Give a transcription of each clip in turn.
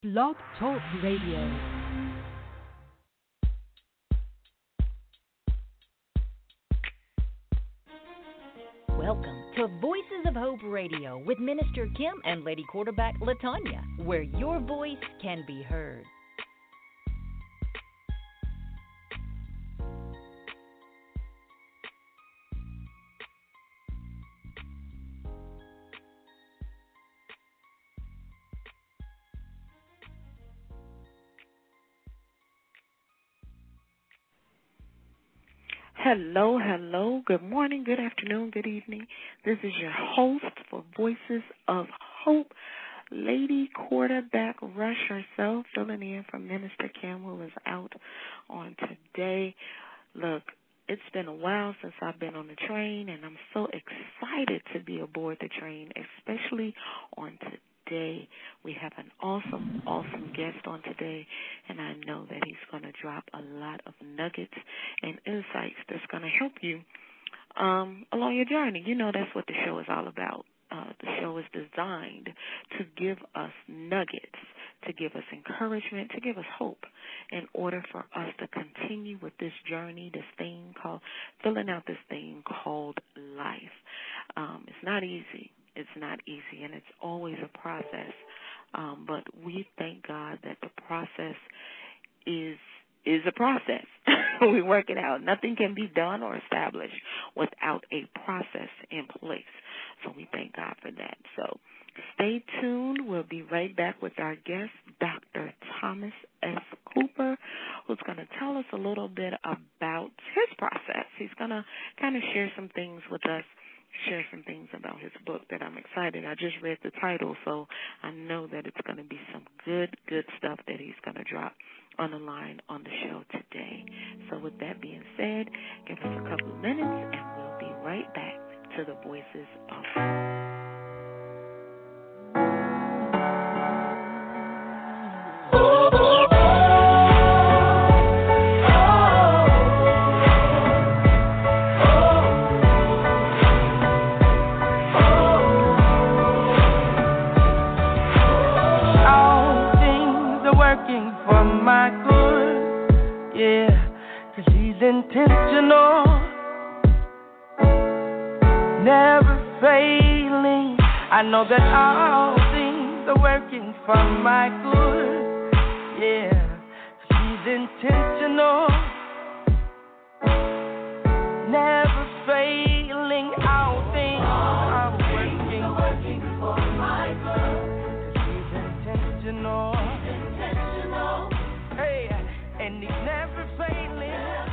Blog Talk Radio. Welcome to Voices of Hope Radio with Minister Kim and Lady Quarterback Latanya, where your voice can be heard. Hello, hello. Good morning, good afternoon, good evening. This is your host for Voices of Hope, Lady Quarterback Rush herself, filling in for Minister Kim, who is out on today. Look, it's been a while since I've been on the train, and I'm so excited to be aboard the train, especially on today. We have an awesome guest on today, and I know that he's going to drop a lot of nuggets and insights that's going to help you along your journey. You know, that's what the show is all about. The show is designed to give us nuggets, to give us encouragement, to give us hope in order for us to continue with this journey, filling out this thing called life. It's not easy. It's not easy, and it's always a process. But we thank God that the process is a process. We work it out. Nothing can be done or established without a process in place. So we thank God for that. So stay tuned. We'll be right back with our guest, Dr. Thomas S. Cooper, who's going to tell us a little bit about his process. He's going to kind of share some things with us, share some things about his book that I'm excited. I just read the title, so I know that it's going to be some good stuff that he's going to drop on the line on the show today. So with that being said, give us a couple of minutes and we'll be right back to the Voices of Hope. Intentional, never failing. I know that all things are working for my good. Yeah, she's intentional, never failing. All things are working for my good. She's intentional, hey, and he's never failing.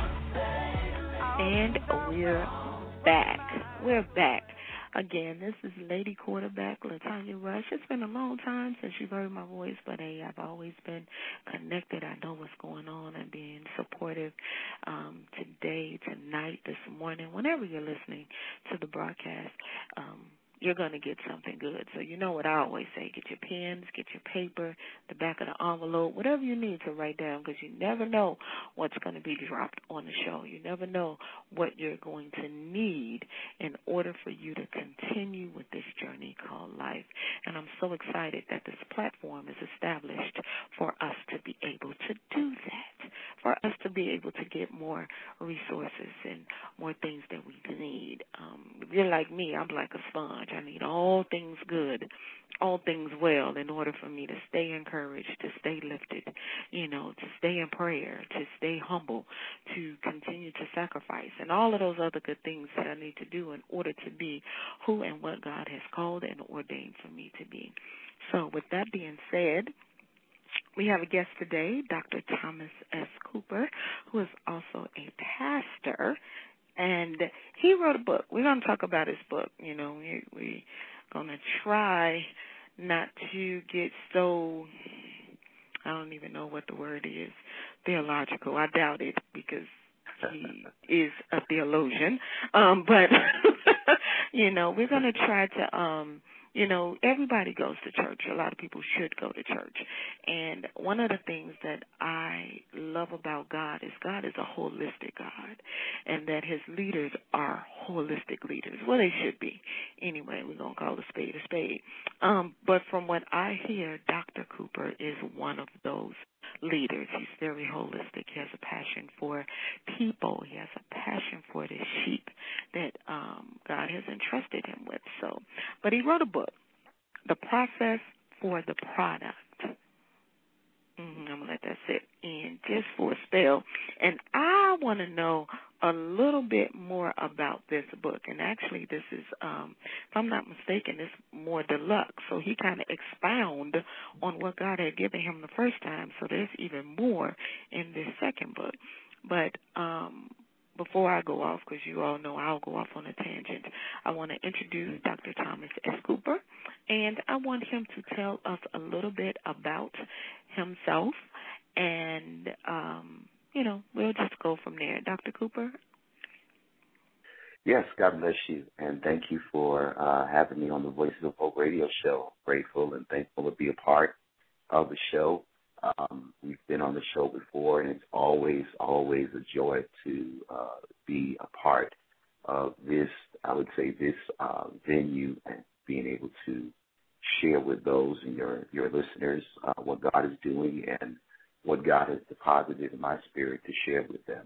And we're back. We're back. Again, this is Lady Quarterback Latanya Rush. It's been a long time since you've heard my voice, but hey, I've always been connected. I know what's going on and being supportive today, tonight, this morning, whenever you're listening to the broadcast. You're going to get something good. So you know what I always say, get your pens, get your paper, the back of the envelope, whatever you need to write down, because you never know what's going to be dropped on the show. You never know what you're going to need in order for you to continue with this journey called life. And I'm so excited that this platform is established for us to be able to do that, for us to be able to get more resources and more things that we need. If you're like me, I'm like a sponge. I need all things good, all things well in order for me to stay encouraged, to stay lifted, to stay in prayer, to stay humble, to continue to sacrifice, and all of those other good things that I need to do in order to be who and what God has called and ordained for me to be. So with that being said, we have a guest today, Dr. Thomas S. Cooper, who is also a pastor. And he wrote a book. We're going to talk about his book. We're going to try not to get so, I don't even know what the word is, theological. I doubt it because he is a theologian. But, we're going to try to, everybody goes to church. A lot of people should go to church. And one of the things that I love about God is a holistic God, and that his leaders are holistic leaders. Well, they should be. Anyway, we're going to call a spade a spade. But from what I hear, Dr. Cooper is one of those leaders. He's very holistic. He has a passion for people. He has a passion for the sheep that God has entrusted him with. But he wrote a book, The Process for the Product. I'm going to let that sit in just for a spell. And I want to know a little bit more about this book. And actually, this is, if I'm not mistaken, it's more deluxe. So he kind of expound on what God had given him the first time. So there's even more in this second book. But before I go off, because you all know I'll go off on a tangent, I want to introduce Dr. Thomas S. Cooper, and I want him to tell us a little bit about himself, and, we'll just go from there. Dr. Cooper? Yes, God bless you, and thank you for having me on the Voices of Hope radio show. Grateful and thankful to be a part of the show. We've been on the show before, and it's always a joy to be a part of this, I would say, this venue, and being able to share with those and your listeners what God is doing and what God has deposited in my spirit to share with them.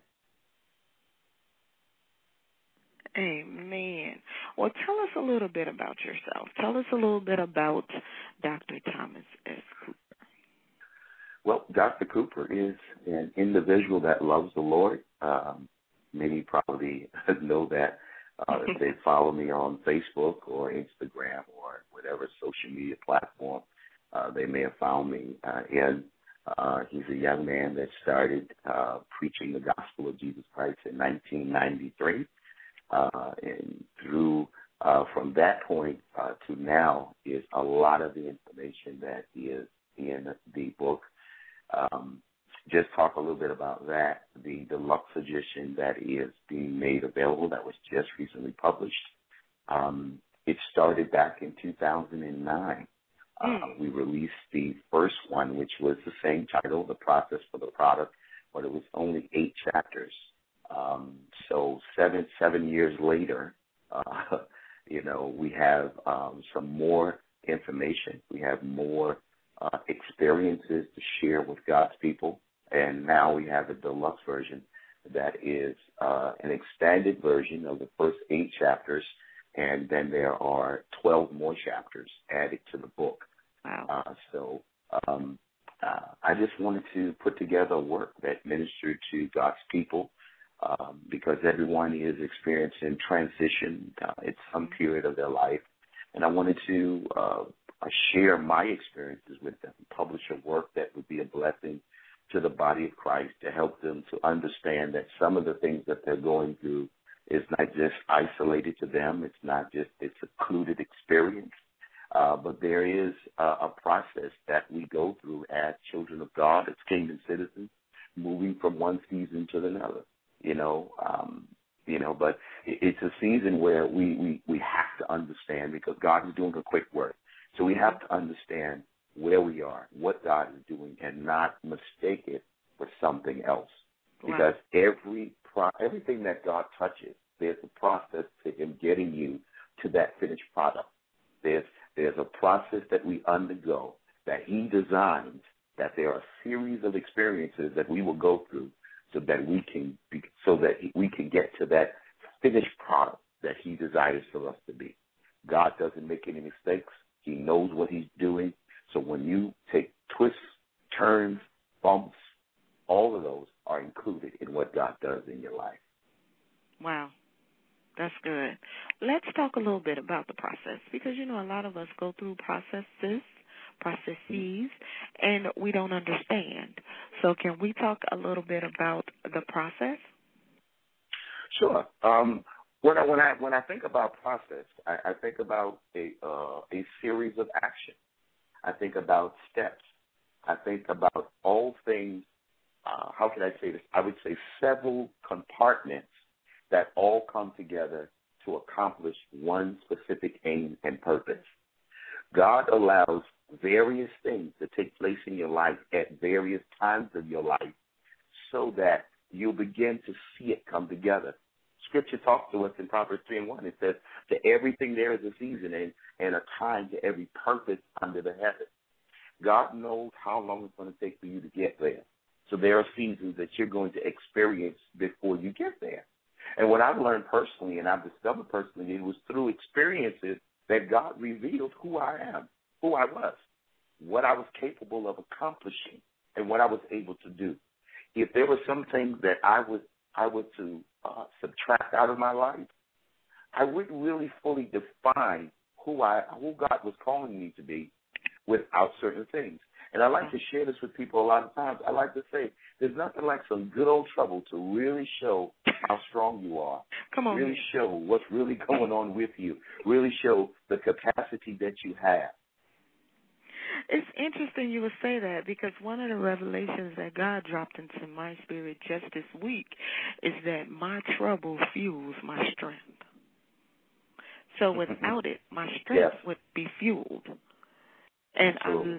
Amen. Well, tell us a little bit about yourself. Tell us a little bit about Dr. Thomas S. Cooper. Well, Dr. Cooper is an individual that loves the Lord. Many probably know that if they follow me on Facebook or Instagram or whatever social media platform they may have found me in. He's a young man that started preaching the gospel of Jesus Christ in 1993. And through from that point to now is a lot of the information that is in the book. Just talk a little bit about that, the deluxe edition that is being made available that was just recently published. It started back in 2009. We released the first one, which was the same title, The Process for the Product, but it was only 8 chapters. So seven years later, we have some more information. We have more experiences to share with God's people. And now we have a deluxe version that is an expanded version of the first 8 chapters. And then there are 12 more chapters added to the book. Wow. I just wanted to put together a work that ministered to God's people because everyone is experiencing transition at some period of their life. And I wanted to share my experiences with them, publish a work that would be a blessing to the body of Christ to help them to understand that some of the things that they're going through is not just isolated to them. It's not just a secluded experience. But there is a process that we go through as children of God, as kingdom citizens, moving from one season to another. But it's a season where we have to understand, because God is doing a quick work. So we have to understand where we are, what God is doing, and not mistake it for something else. Because everything that God touches, there's a process to him getting you to that finished product. There's a process that we undergo that he designs, that there are a series of experiences that we will go through so that we can get to that finished product that he desires for us to be. God doesn't make any mistakes. He knows what he's doing. So when you take twists, turns, bumps, all of those are included in what God does in your life. Wow. That's good. Let's talk a little bit about the process, because, a lot of us go through processes, and we don't understand. So can we talk a little bit about the process? Sure. When I think about process, I think about a series of actions. I think about steps. I think about all things. How can I say this? I would say several compartments that all come together to accomplish one specific aim and purpose. God allows various things to take place in your life at various times of your life so that you'll begin to see it come together. Scripture talks to us in Proverbs 3:1. It says, to everything there is a season and a time to every purpose under the heaven. God knows how long it's going to take for you to get there. So there are seasons that you're going to experience before you get there. And what I've learned personally, and I've discovered personally, it was through experiences that God revealed who I am, who I was, what I was capable of accomplishing, and what I was able to do. If there were some things that I was to subtract out of my life, I wouldn't really fully define who God was calling me to be without certain things. And I like to share this with people a lot of times. I like to say there's nothing like some good old trouble to really show how strong you are. Come on. Really show what's really going on with you. Really show the capacity that you have. It's interesting you would say that, because one of the revelations that God dropped into my spirit just this week is that my trouble fuels my strength. So without it, my strength would be fueled. And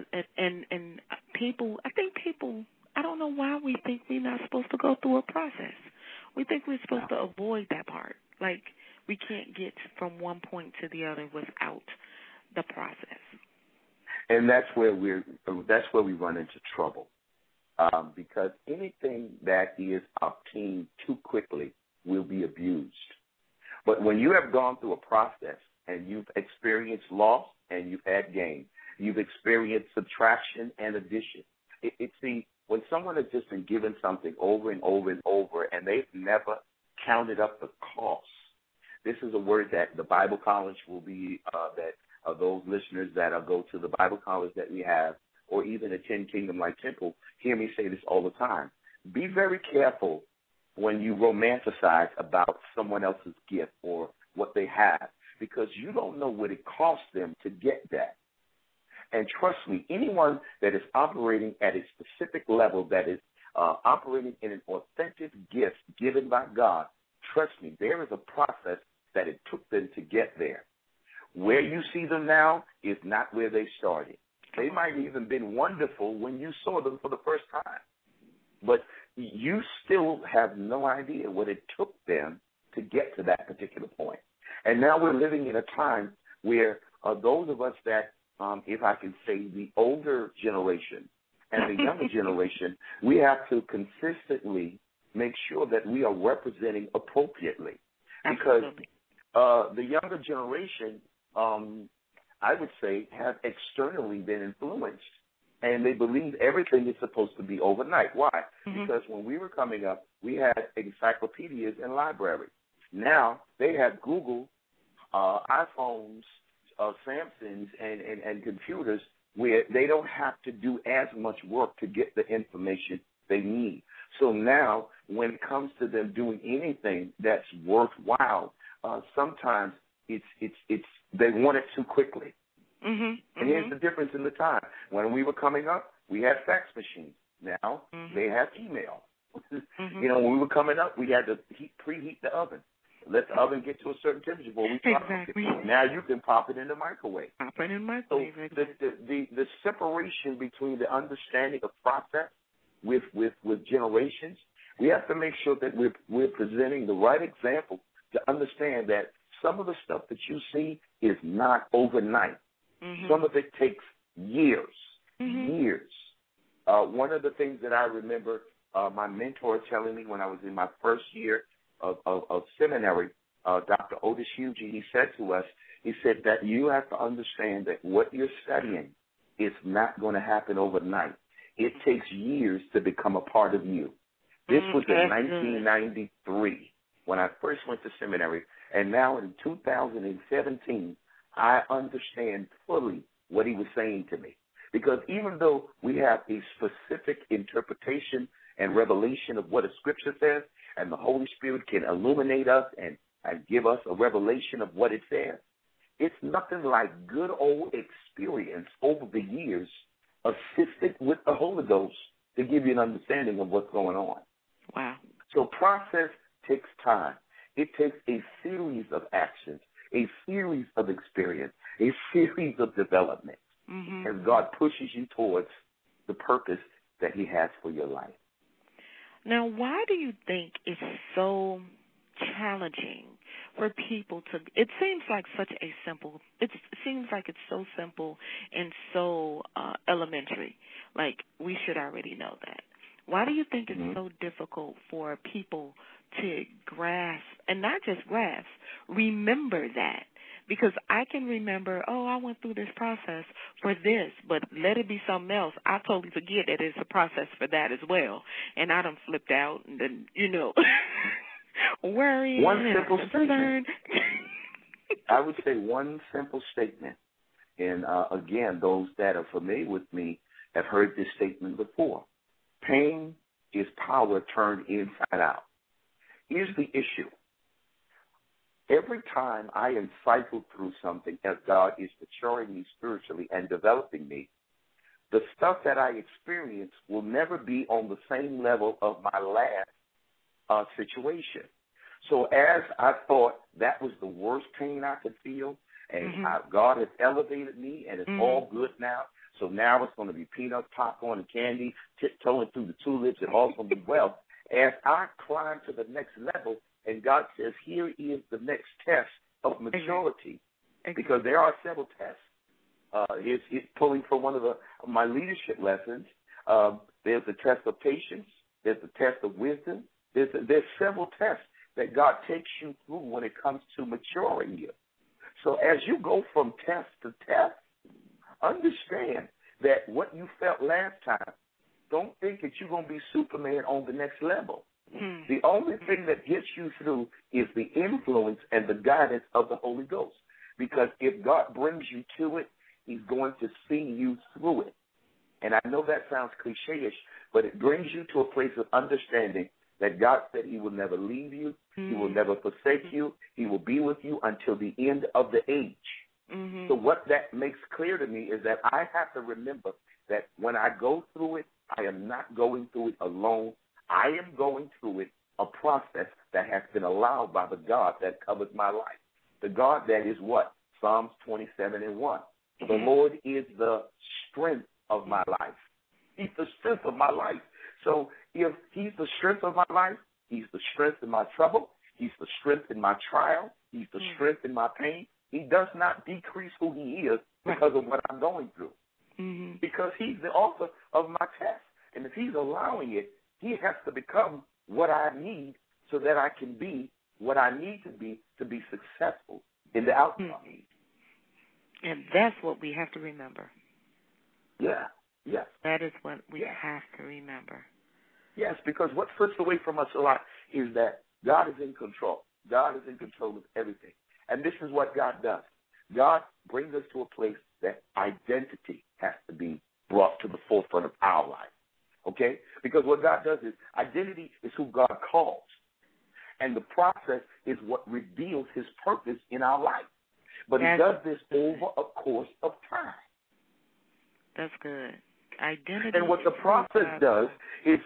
people, I don't know why we think we're not supposed to go through a process. We think we're supposed to avoid that part. Like, we can't get from one point to the other without the process. And that's where we run into trouble, because anything that is obtained too quickly will be abused. But when you have gone through a process and you've experienced loss and you've had gain, you've experienced subtraction and addition. See, when someone has just been given something over and over and over and they've never counted up the cost, this is a word that the Bible college will be, those listeners that go to the Bible college that we have or even attend Kingdom Life Temple hear me say this all the time. Be very careful when you romanticize about someone else's gift or what they have, because you don't know what it costs them to get that. And trust me, anyone that is operating at a specific level, that is operating in an authentic gift given by God, trust me, there is a process that it took them to get there. Where you see them now is not where they started. They might even been wonderful when you saw them for the first time, but you still have no idea what it took them to get to that particular point. And now we're living in a time where those of us that, if I can say, the older generation and the younger generation, we have to consistently make sure that we are representing appropriately. Because the younger generation, I would say, have externally been influenced, and they believe everything is supposed to be overnight. Why? Because when we were coming up, we had encyclopedias and libraries. Now they have Google, iPhones, Samsungs, and computers where they don't have to do as much work to get the information they need. So now when it comes to them doing anything that's worthwhile, sometimes it's they want it too quickly. And here's the difference in the time. When we were coming up, we had fax machines. Now they have email. You know, when we were coming up, we had to preheat the oven. Let the oven get to a certain temperature before we pop it. Now you can pop it in the microwave. Pop it in the microwave. So the separation between the understanding of process with generations, we have to make sure that we're presenting the right example to understand that some of the stuff that you see is not overnight. Some of it takes years, years. One of the things that I remember my mentor telling me when I was in my first year of seminary, Dr. Otis Hugie, he said to us, he said that you have to understand that what you're studying is not going to happen overnight. It takes years to become a part of you. This was in 1993 when I first went to seminary, and now in 2017, I understand fully what he was saying to me. Because even though we have a specific interpretation and revelation of what a scripture says, and the Holy Spirit can illuminate us and give us a revelation of what it says, it's nothing like good old experience over the years assisted with the Holy Ghost to give you an understanding of what's going on. Wow. So process takes time. It takes a series of actions. a series of experience, a series of development as God pushes you towards the purpose that he has for your life. Now, why do you think it's so challenging for people to, it seems like it seems like it's so simple and so elementary, like we should already know that. Why do you think it's so difficult for people to grasp, and not just grasp, remember that? Because I can remember, I went through this process for this, but let it be something else. I totally forget that it's a process for that as well. And I done flipped out and then, worrying. One simple statement. I would say one simple statement. And, again, those that are familiar with me have heard this statement before. Pain is power turned inside out. Here's the issue. Every time I am cycled through something as God is maturing me spiritually and developing me, the stuff that I experience will never be on the same level of my last situation. So as I thought that was the worst pain I could feel, and God has elevated me, and it's all good now, so now it's going to be peanuts, popcorn, and candy, tiptoeing through the tulips, and all's going to be well. As I climb to the next level, and God says, here is the next test of maturity, because there are several tests. It's pulling from one of my leadership lessons. There's the test of patience. There's the test of wisdom. There's several tests that God takes you through when it comes to maturing you. So as you go from test to test, understand that what you felt last time, don't think that you're going to be Superman on the next level. The only thing that gets you through is the influence and the guidance of the Holy Ghost. Because if God brings you to it, he's going to see you through it. And I know that sounds cliche-ish, but it brings you to a place of understanding that God said he will never leave you, he will never forsake you, he will be with you until the end of the age. So what that makes clear to me is that I have to remember that when I go through it, I am not going through it alone. I am going through it, a process that has been allowed by the God that covers my life. The God that is what? Psalms 27:1. The Lord is the strength of my life. He's the strength of my life. So if he's the strength of my life, he's the strength in my trouble, he's the strength in my trial, he's the strength in my pain. He does not decrease who he is because of what I'm going through. Because he's the author of my test. And if he's allowing it, he has to become what I need so that I can be what I need to be successful in the outcome. And that's what we have to remember. Yeah, yes. That is what we have to remember. Yes, because what slips away from us a lot is that God is in control. God is in control of everything. And this is what God does. God brings us to a place that identity has to be brought to the forefront of our life. Okay? Because what God does is identity is who God calls. And the process is what reveals his purpose in our life. But he does this over a course of time. That's good. Identity. And what the process does is,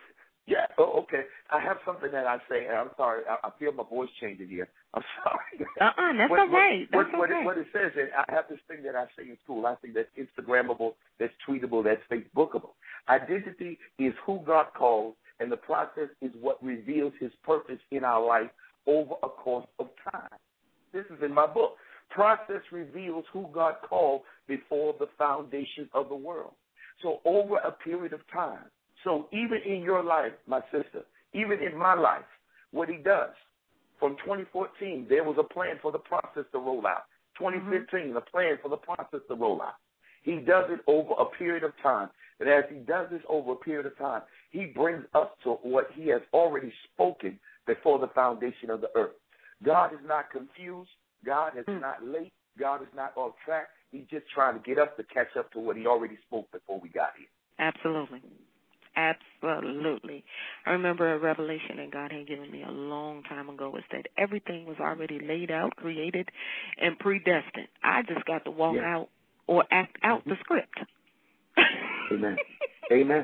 I have something that I say, and I'm sorry, I feel my voice changing here. I'm sorry. That's all right. What it says is, I have this thing that I say in school. I think that's Instagrammable, that's tweetable, that's Facebookable. Identity is who God calls, and the process is what reveals his purpose in our life over a course of time. This is in my book. Process reveals who God called before the foundation of the world. So over a period of time. So even in your life, my sister, even in my life, what he does, from 2014, there was a plan for the process to roll out. 2015, a plan for the process to roll out. He does it over a period of time. And as he does this over a period of time, he brings us to what he has already spoken before the foundation of the earth. God is not confused. God is not late. God is not off track. He's just trying to get us to catch up to what he already spoke before we got here. Absolutely. Absolutely. I remember a revelation that God had given me a long time ago was that everything was already laid out, created, and predestined. I just got to walk out or act out the script. Amen. Amen.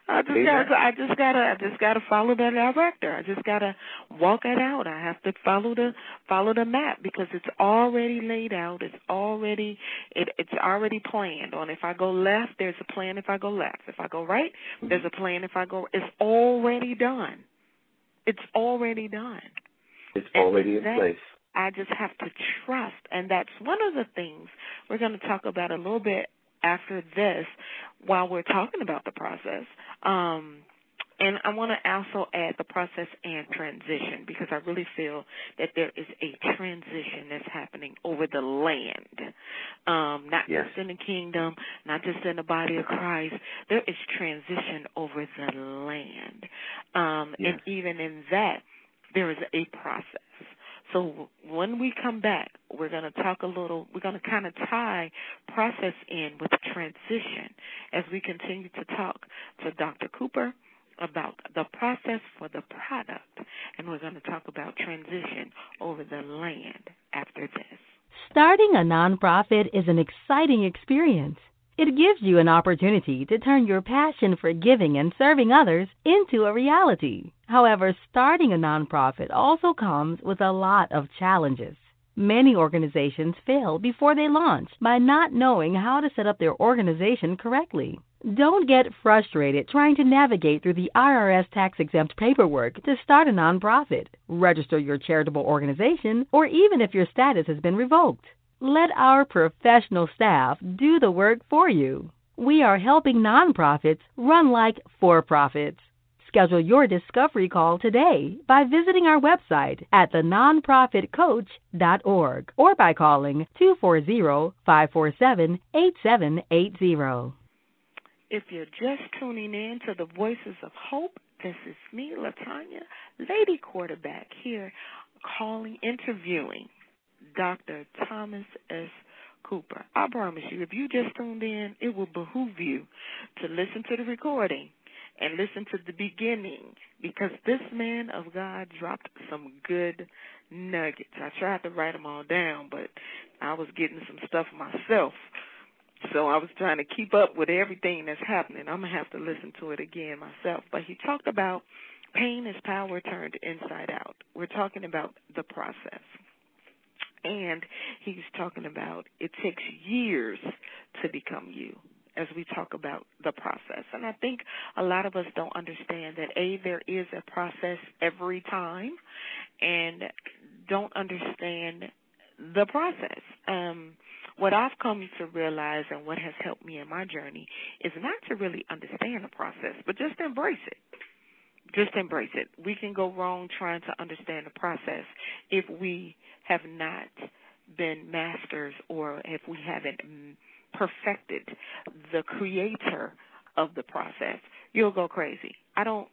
I just gotta follow the director. I just gotta walk it out. I have to follow the map because it's already laid out. It's already planned. On if I go left, there's a plan. If I go left, if I go right, there's a plan. If I go, it's already done. It's already done. It's already in place. I just have to trust, and that's one of the things we're going to talk about a little bit after this while we're talking about the process. And I want to also add the process and transition because I really feel that there is a transition that's happening over the land, not just in the kingdom, not just in the body of Christ. There is transition over the land. And even in that, there is a process. So when we come back, we're going to talk we're going to kind of tie process in with transition as we continue to talk to Dr. Cooper about the process for the product, and we're going to talk about transition over the land after this. Starting a nonprofit is an exciting experience. It gives you an opportunity to turn your passion for giving and serving others into a reality. However, starting a nonprofit also comes with a lot of challenges. Many organizations fail before they launch by not knowing how to set up their organization correctly. Don't get frustrated trying to navigate through the IRS tax-exempt paperwork to start a nonprofit, register your charitable organization, or even if your status has been revoked. Let our professional staff do the work for you. We are helping nonprofits run like for-profits. Schedule your discovery call today by visiting our website at thenonprofitcoach.org or by calling 240-547-8780. If you're just tuning in to the Voices of Hope, this is me, Latanya, Lady Quarterback, here interviewing Dr. Thomas S. Cooper. I promise you, if you just tuned in, it will behoove you to listen to the recording and listen to the beginning because this man of God dropped some good nuggets. I tried to write them all down, but I was getting some stuff myself. So I was trying to keep up with everything that's happening. I'm going to have to listen to it again myself. But he talked about pain is power turned inside out. We're talking about the process. And he's talking about it takes years to become you as we talk about the process. And I think a lot of us don't understand that, there is a process every time and don't understand the process. What I've come to realize and what has helped me in my journey is not to really understand the process, but just embrace it. Just embrace it. We can go wrong trying to understand the process if we have not been masters or if we haven't perfected the creator of the process. You'll go crazy. I don't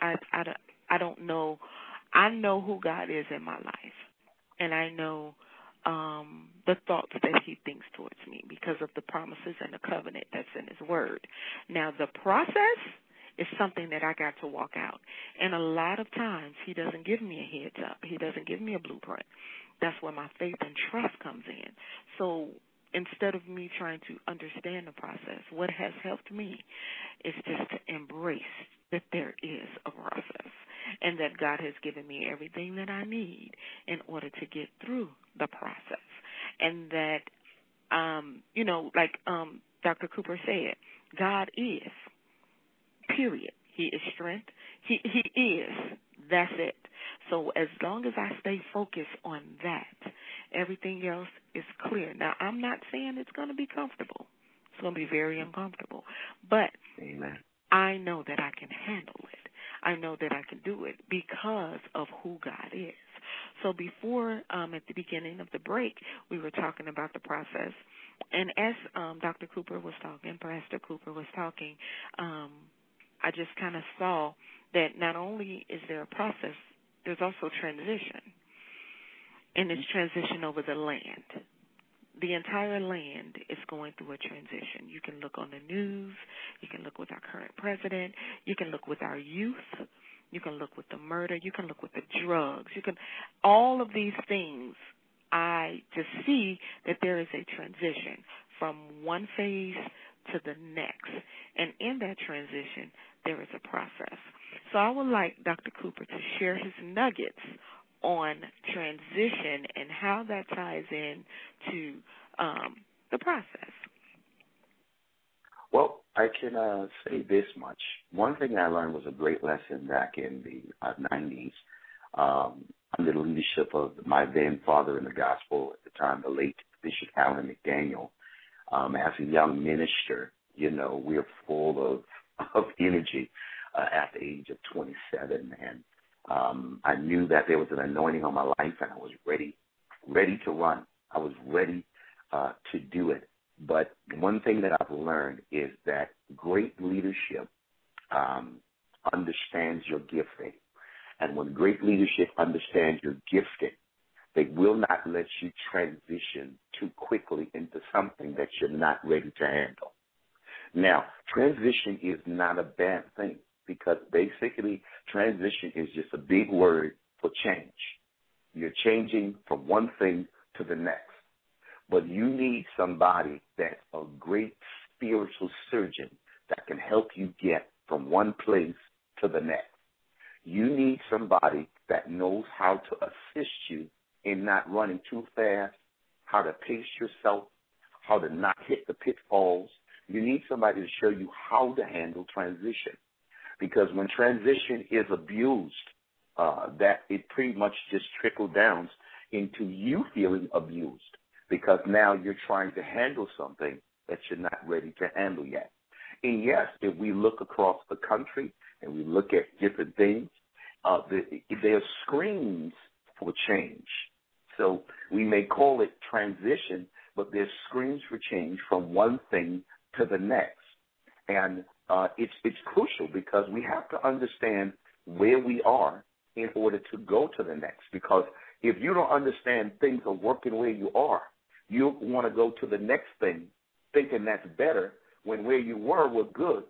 know. I know who God is in my life, and I know the thoughts that he thinks towards me because of the promises and the covenant that's in his word. Now, the process is something that I got to walk out. And a lot of times he doesn't give me a heads up. He doesn't give me a blueprint. That's where my faith and trust comes in. So instead of me trying to understand the process, what has helped me is just to embrace that there is a process and that God has given me everything that I need in order to get through the process. And that, like Dr. Cooper said, God is, period. He is strength. He is. That's it. So as long as I stay focused on that, everything else is clear. Now, I'm not saying it's going to be comfortable. It's going to be very uncomfortable. But Amen. I know that I can handle it. I know that I can do it because of who God is. So before, at the beginning of the break, we were talking about the process. And as Dr. Cooper was talking, Pastor Cooper was talking, I just kind of saw that not only is there a process, there's also transition. And it's transition over the land. The entire land is going through a transition. You can look on the news. You can look with our current president. You can look with our youth. You can look with the murder. You can look with the drugs. All of these things, I just see that there is a transition from one phase to the next. And in that transition, there is a process. So I would like Dr. Cooper to share his nuggets on transition and how that ties in to the process. Well, I can say this much. One thing I learned was a great lesson back in the 90s under the leadership of my then father in the gospel at the time, the late Bishop Allen McDaniel. As a young minister, you know, we're full of energy at the age of 27. And I knew that there was an anointing on my life, and I was ready to run. I was ready to do it. But one thing that I've learned is that great leadership understands your gifting. And when great leadership understands your gifting, they will not let you transition too quickly into something that you're not ready to handle. Now, transition is not a bad thing because basically transition is just a big word for change. You're changing from one thing to the next. But you need somebody that's a great spiritual surgeon that can help you get from one place to the next. You need somebody that knows how to assist you in not running too fast, how to pace yourself, how to not hit the pitfalls. You need somebody to show you how to handle transition. Because when transition is abused, that it pretty much just trickles down into you feeling abused. Because now you're trying to handle something that you're not ready to handle yet. And yes, if we look across the country and we look at different things, there are screams for change. So we may call it transition, but there's screams for change from one thing to the next. And it's crucial because we have to understand where we are in order to go to the next. Because if you don't understand things are working where you are, you want to go to the next thing thinking that's better when where you were was good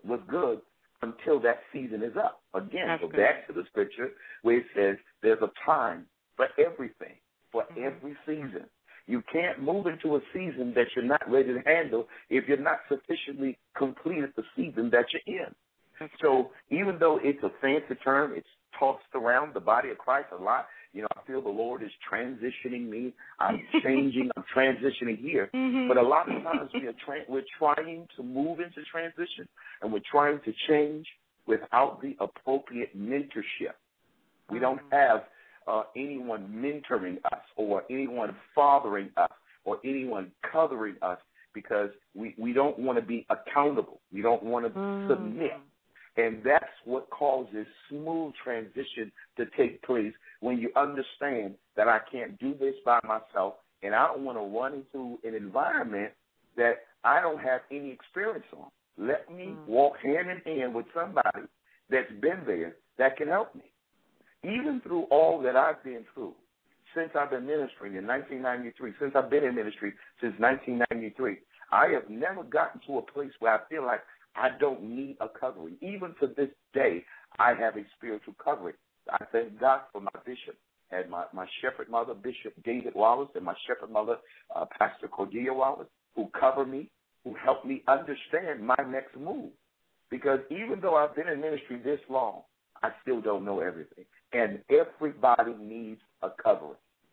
until that season is up. Again, go back to the scripture where it says there's a time for everything, for every season. You can't move into a season that you're not ready to handle if you're not sufficiently completed the season that you're in. So even though it's a fancy term, it's tossed around the body of Christ a lot. You know, I feel the Lord is transitioning me. I'm changing. I'm transitioning here. But a lot of times we're trying to move into transition, and we're trying to change without the appropriate mentorship. We don't have anyone mentoring us or anyone fathering us or anyone covering us because we don't want to be accountable. We don't want to submit. And that's what causes smooth transition to take place when you understand that I can't do this by myself and I don't want to run into an environment that I don't have any experience on. Let me walk hand in hand with somebody that's been there that can help me. Even through all that I've been through since I've been ministering in 1993, since I've been in ministry since 1993, I have never gotten to a place where I feel like I don't need a covering. Even to this day, I have a spiritual covering. I thank God for my bishop and my shepherd mother, Bishop David Wallace, and my shepherd mother, Pastor Cordelia Wallace, who cover me, who help me understand my next move. Because even though I've been in ministry this long, I still don't know everything. And everybody needs a covering.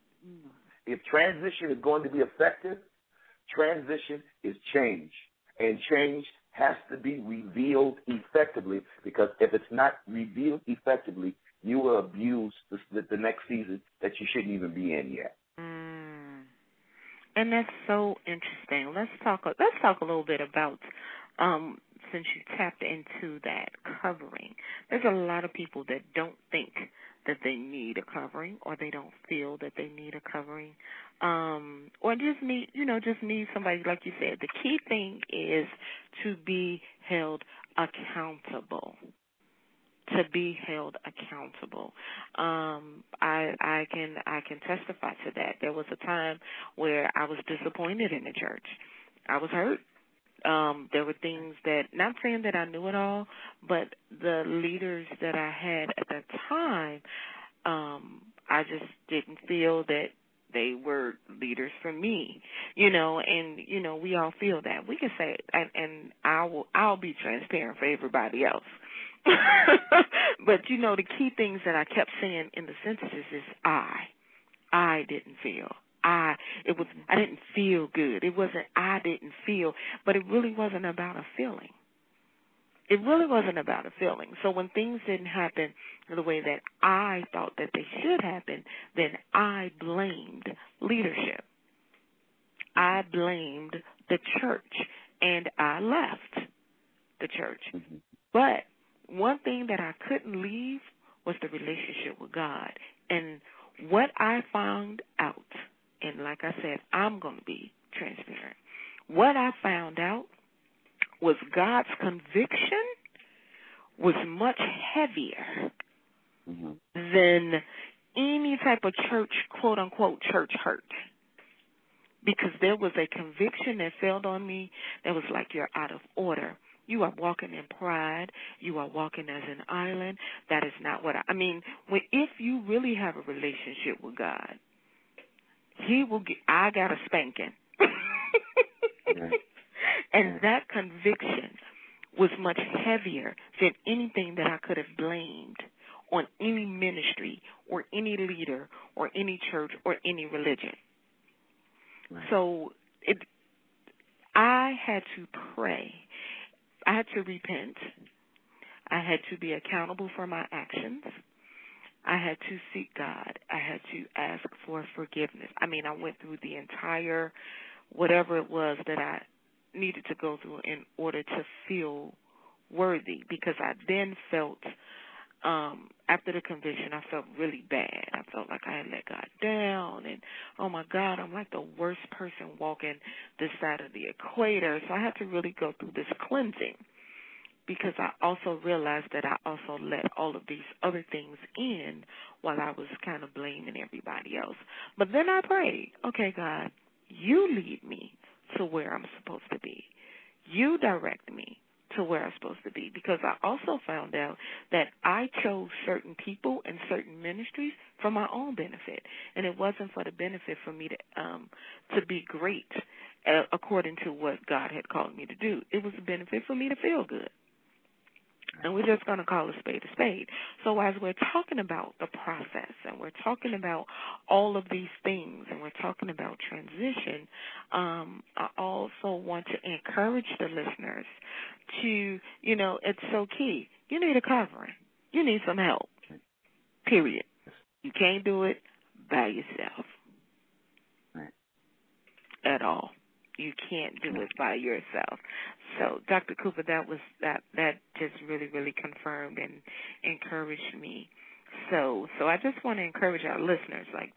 If transition is going to be effective, transition is change. And change has to be revealed effectively, because if it's not revealed effectively, you will abuse the next season that you shouldn't even be in yet. And that's so interesting. Let's talk a little bit about, since you tapped into that covering, there's a lot of people that don't think that they need a covering, or they don't feel that they need a covering, or just need somebody, like you said. The key thing is to be held accountable. To be held accountable. I can testify to that. There was a time where I was disappointed in the church. I was hurt. There were things that, not saying that I knew it all, but the leaders that I had at that time, I just didn't feel that they were leaders for me, and, we all feel that. We can say, and I'll be transparent for everybody else. But, the key things that I kept saying in the sentences is I didn't feel. I didn't feel good. It wasn't I didn't feel, but it really wasn't about a feeling. It really wasn't about a feeling. So when things didn't happen the way that I thought that they should happen, then I blamed leadership. I blamed the church, and I left the church. Mm-hmm. But one thing that I couldn't leave was the relationship with God. And what I found out, and like I said, I'm going to be transparent. What I found out was God's conviction was much heavier mm-hmm. than any type of church, quote-unquote, church hurt. Because there was a conviction that fell on me that was like, you're out of order. You are walking in pride. You are walking as an island. That is not what if you really have a relationship with God, I got a spanking. Yeah. And that conviction was much heavier than anything that I could have blamed on any ministry or any leader or any church or any religion. Right. So I had to pray. I had to repent. I had to be accountable for my actions. I had to seek God. I had to ask for forgiveness. I went through the entire whatever it was that I needed to go through in order to feel worthy, because I then felt, after the conviction, I felt really bad. I felt like I had let God down, and, oh, my God, I'm like the worst person walking this side of the equator. So I had to really go through this cleansing, because I also realized that I also let all of these other things in while I was kind of blaming everybody else. But then I prayed, okay, God, you lead me to where I'm supposed to be. You direct me to where I'm supposed to be, because I also found out that I chose certain people and certain ministries for my own benefit, and it wasn't for the benefit for me to be great according to what God had called me to do. It was a benefit for me to feel good. And we're just going to call a spade a spade. So as we're talking about the process, and we're talking about all of these things, and we're talking about transition, I also want to encourage the listeners to, it's so key. You need a covering. You need some help, period. You can't do it by yourself at all. You can't do it by yourself. So, Dr. Cooper, that just really, really confirmed and encouraged me. So I just want to encourage our listeners. Like,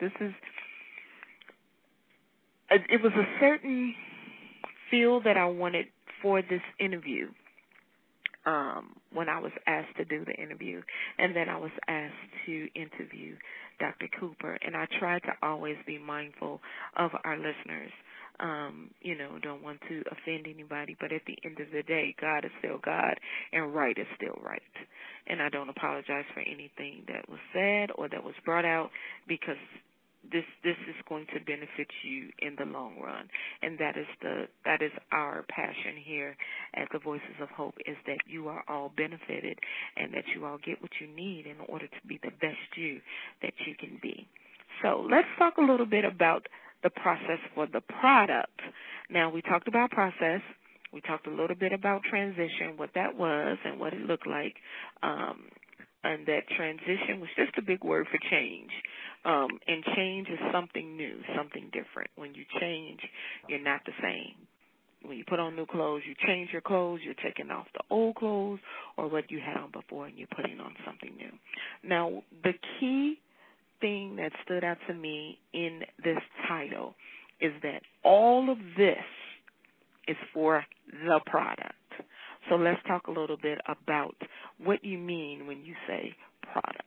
it was a certain feel that I wanted for this interview when I was asked to do the interview, and then I was asked to interview Dr. Cooper, and I tried to always be mindful of our listeners. Don't want to offend anybody, but at the end of the day, God is still God, and right is still right. And I don't apologize for anything that was said or that was brought out, because this is going to benefit you in the long run. And that is our passion here at the Voices of Hope, is that you are all benefited and that you all get what you need in order to be the best you that you can be. So let's talk a little bit about the process for the product. Now, we talked about process. We talked a little bit about transition, what that was and what it looked like, and that transition was just a big word for change. And change is something new, something different. When you change, you're not the same. When you put on new clothes, you change your clothes, you're taking off the old clothes or what you had on before, and you're putting on something new. Now, the key thing that stood out to me in this title is that all of this is for the product. So let's talk a little bit about what you mean when you say product.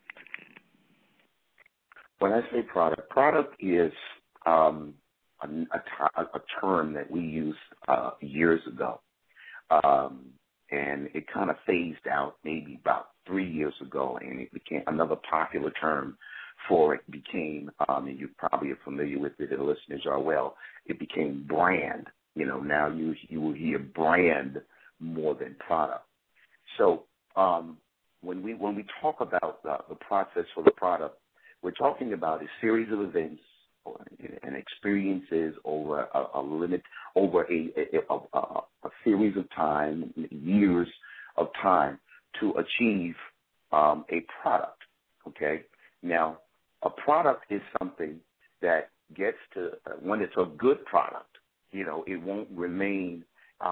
When I say product is a term that we used years ago, and it kind of phased out maybe about 3 years ago, and it became another popular term for it became, and you probably are familiar with it, the listeners are well, it became brand. Now you will hear brand more than product. So when we talk about the process for the product, we're talking about a series of events and experiences over a series of time, years of time, to achieve a product. Okay, now a product is something that gets to when it's a good product. It won't remain.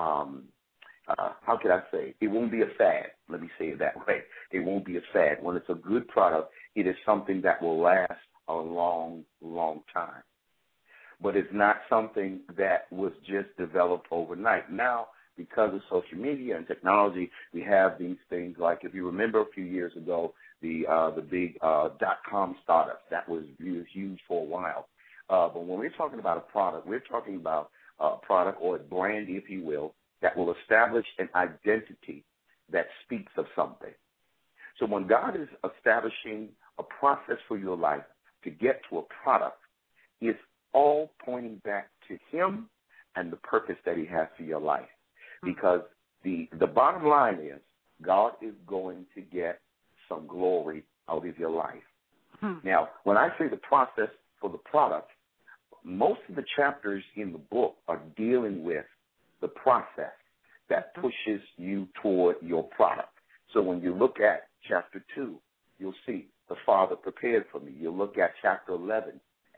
How can I say? It won't be a fad. Let me say it that way. It won't be a fad. When it's a good product, it is something that will last a long, long time. But it's not something that was just developed overnight. Now, because of social media and technology, we have these things like, if you remember a few years ago, the big .com startups. That was huge for a while. But when we're talking about a product, we're talking about a product or a brand, if you will, that will establish an identity that speaks of something. So when God is establishing a process for your life to get to a product, it's all pointing back to Him and the purpose that He has for your life. Because the bottom line is God is going to get some glory out of your life. Now, when I say the process for the product, most of the chapters in the book are dealing with the process that pushes you toward your product. So when you look at chapter 2, you'll see the Father prepared for me. You'll look at chapter 11,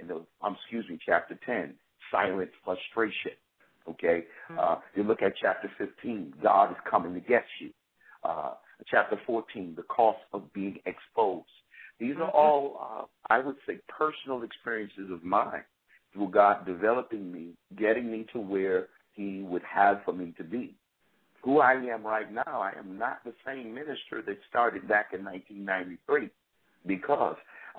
chapter 10, silent frustration. Okay? You look at chapter 15, God is coming to get you. Chapter 14, the cost of being exposed. These are all, I would say, personal experiences of mine through God developing me, getting me to where He would have for me to be. Who I am right now, I am not the same minister that started back in 1993 because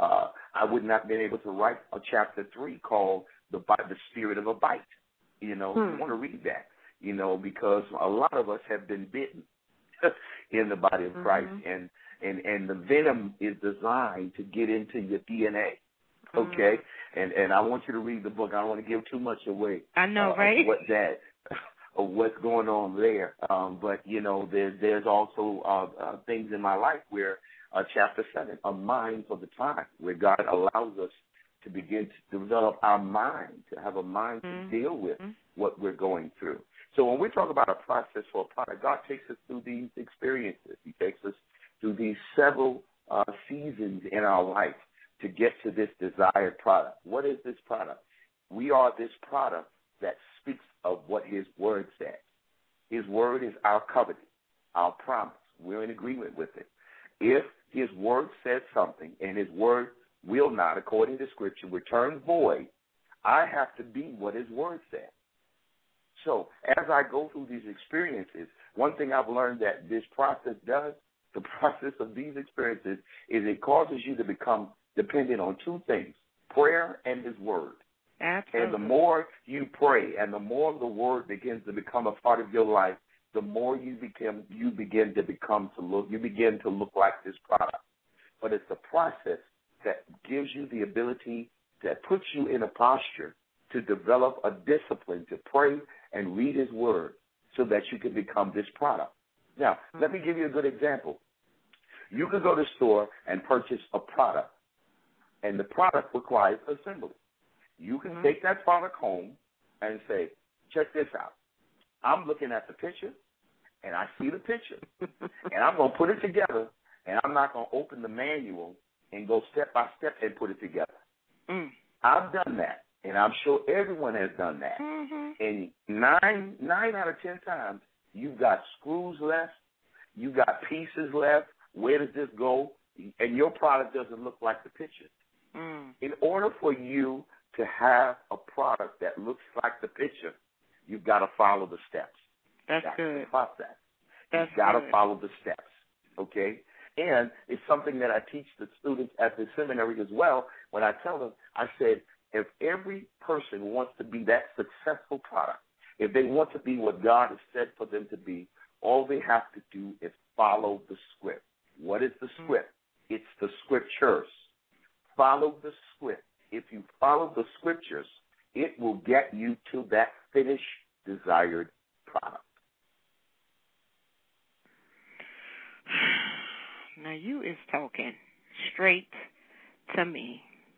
I would not have been able to write a chapter 3 called The Spirit of a Bite. You want to read that, because a lot of us have been bitten in the body of Christ, and the venom is designed to get into your DNA. Okay, and I want you to read the book. I don't want to give too much away. I know, right? Of what's going on there. But there's also things in my life where chapter 7, a mind for the time, where God allows us to begin to develop our mind, to have a mind to deal with what we're going through. So when we talk about a process for a product, God takes us through these experiences. He takes us through these several seasons in our life to get to this desired product. What is this product? We are this product that speaks of what His Word says. His Word is our covenant, our promise. We're in agreement with it. If His Word says something and His Word will not, according to Scripture, return void, I have to be what His Word says. So as I go through these experiences, one thing I've learned that this process does, the process of these experiences, is it causes you to become dependent on two things, prayer and His Word. Absolutely. And the more you pray and the more the Word begins to become a part of your life, the more you begin to look like this product. But it's a process that gives you the ability, that puts you in a posture to develop a discipline to pray and read His Word so that you can become this product. Now, let me give you a good example. You could go to the store and purchase a product, and the product requires assembly. You can take that product home and say, check this out. I'm looking at the picture, and I see the picture, and I'm going to put it together, and I'm not going to open the manual and go step by step and put it together. I've done that, and I'm sure everyone has done that. And nine out of 10 times, you've got screws left, you've got pieces left. Where does this go? And your product doesn't look like the picture. In order for you to have a product that looks like the picture, you've got to follow the steps. That's good. The process. You've got to follow the steps, okay? And it's something that I teach the students at the seminary as well. When I tell them, I said, if every person wants to be that successful product, if they want to be what God has said for them to be, all they have to do is follow the script. What is the script? It's the Scriptures. Follow the script. If you follow the Scriptures, it will get you to that finished, desired product. Now you is talking straight to me.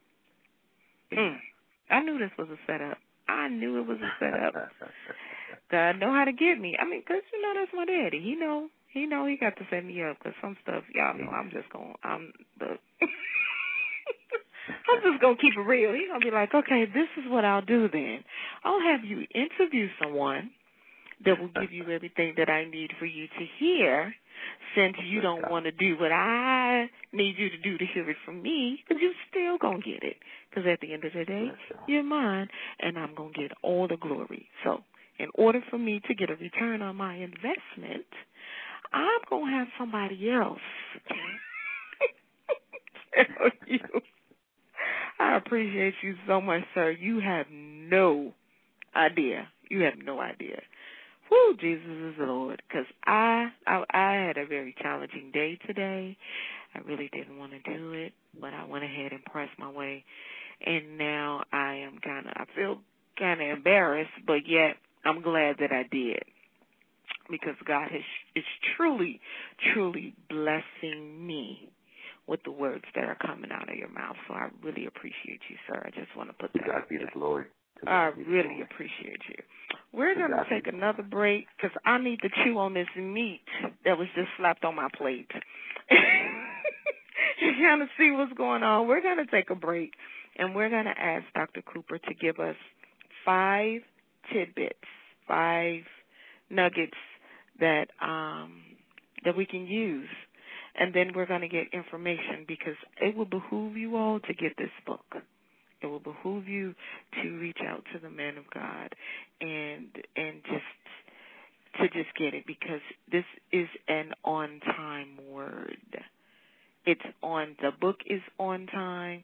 I knew this was a setup. I knew it was a setup. God know how to get me. I mean, 'cause you know that's my daddy. He know he got to set me up 'cause some stuff, y'all know, I'm just going to keep it real. He going to be like, okay, this is what I'll do then. I'll have you interview someone that will give you everything that I need for you to hear, since you don't want to do what I need you to do to hear it from me, because you still going to get it. Because at the end of the day, you're mine, and I'm going to get all the glory. So in order for me to get a return on my investment, I'm going to have somebody else tell you. I appreciate you so much, sir. You have no idea. You have no idea. Whew, Jesus is the Lord. Because I had a very challenging day today. I really didn't want to do it, but I went ahead and pressed my way. And now I feel kind of embarrassed, but yet I'm glad that I did. Because God is truly, truly blessing me with the words that are coming out of your mouth. So I really appreciate you, sir. I just want to put that out there. God be the glory. I really appreciate you. We're going to take another break because I need to chew on this meat that was just slapped on my plate. You kind of see what's going on. We're going to take a break, and we're going to ask Dr. Cooper to give us 5 tidbits, 5 nuggets that we can use. And then we're going to get information, because it will behoove you all to get this book. It will behoove you to reach out to the man of God and just get it, because this is an on-time word. The book is on time.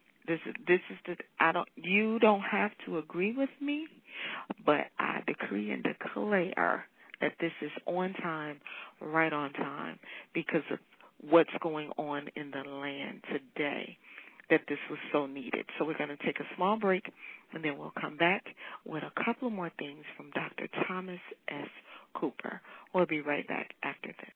You don't have to agree with me, but I decree and declare that this is on time, right on time, because of what's going on in the land today, that this was so needed. So we're going to take a small break, and then we'll come back with a couple more things from Dr. Thomas S. Cooper. We'll be right back after this.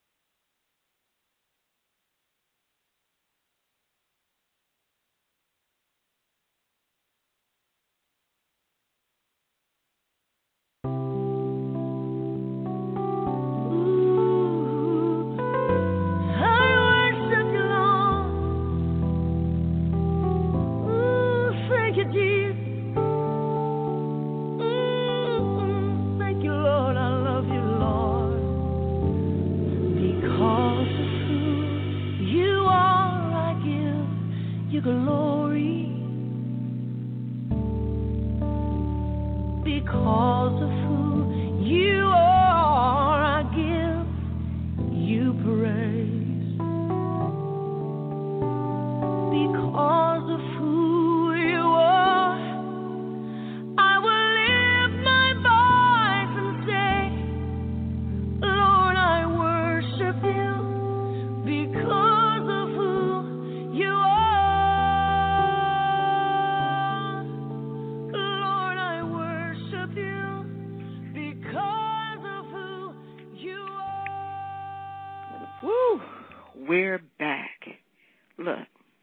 We're back. Look,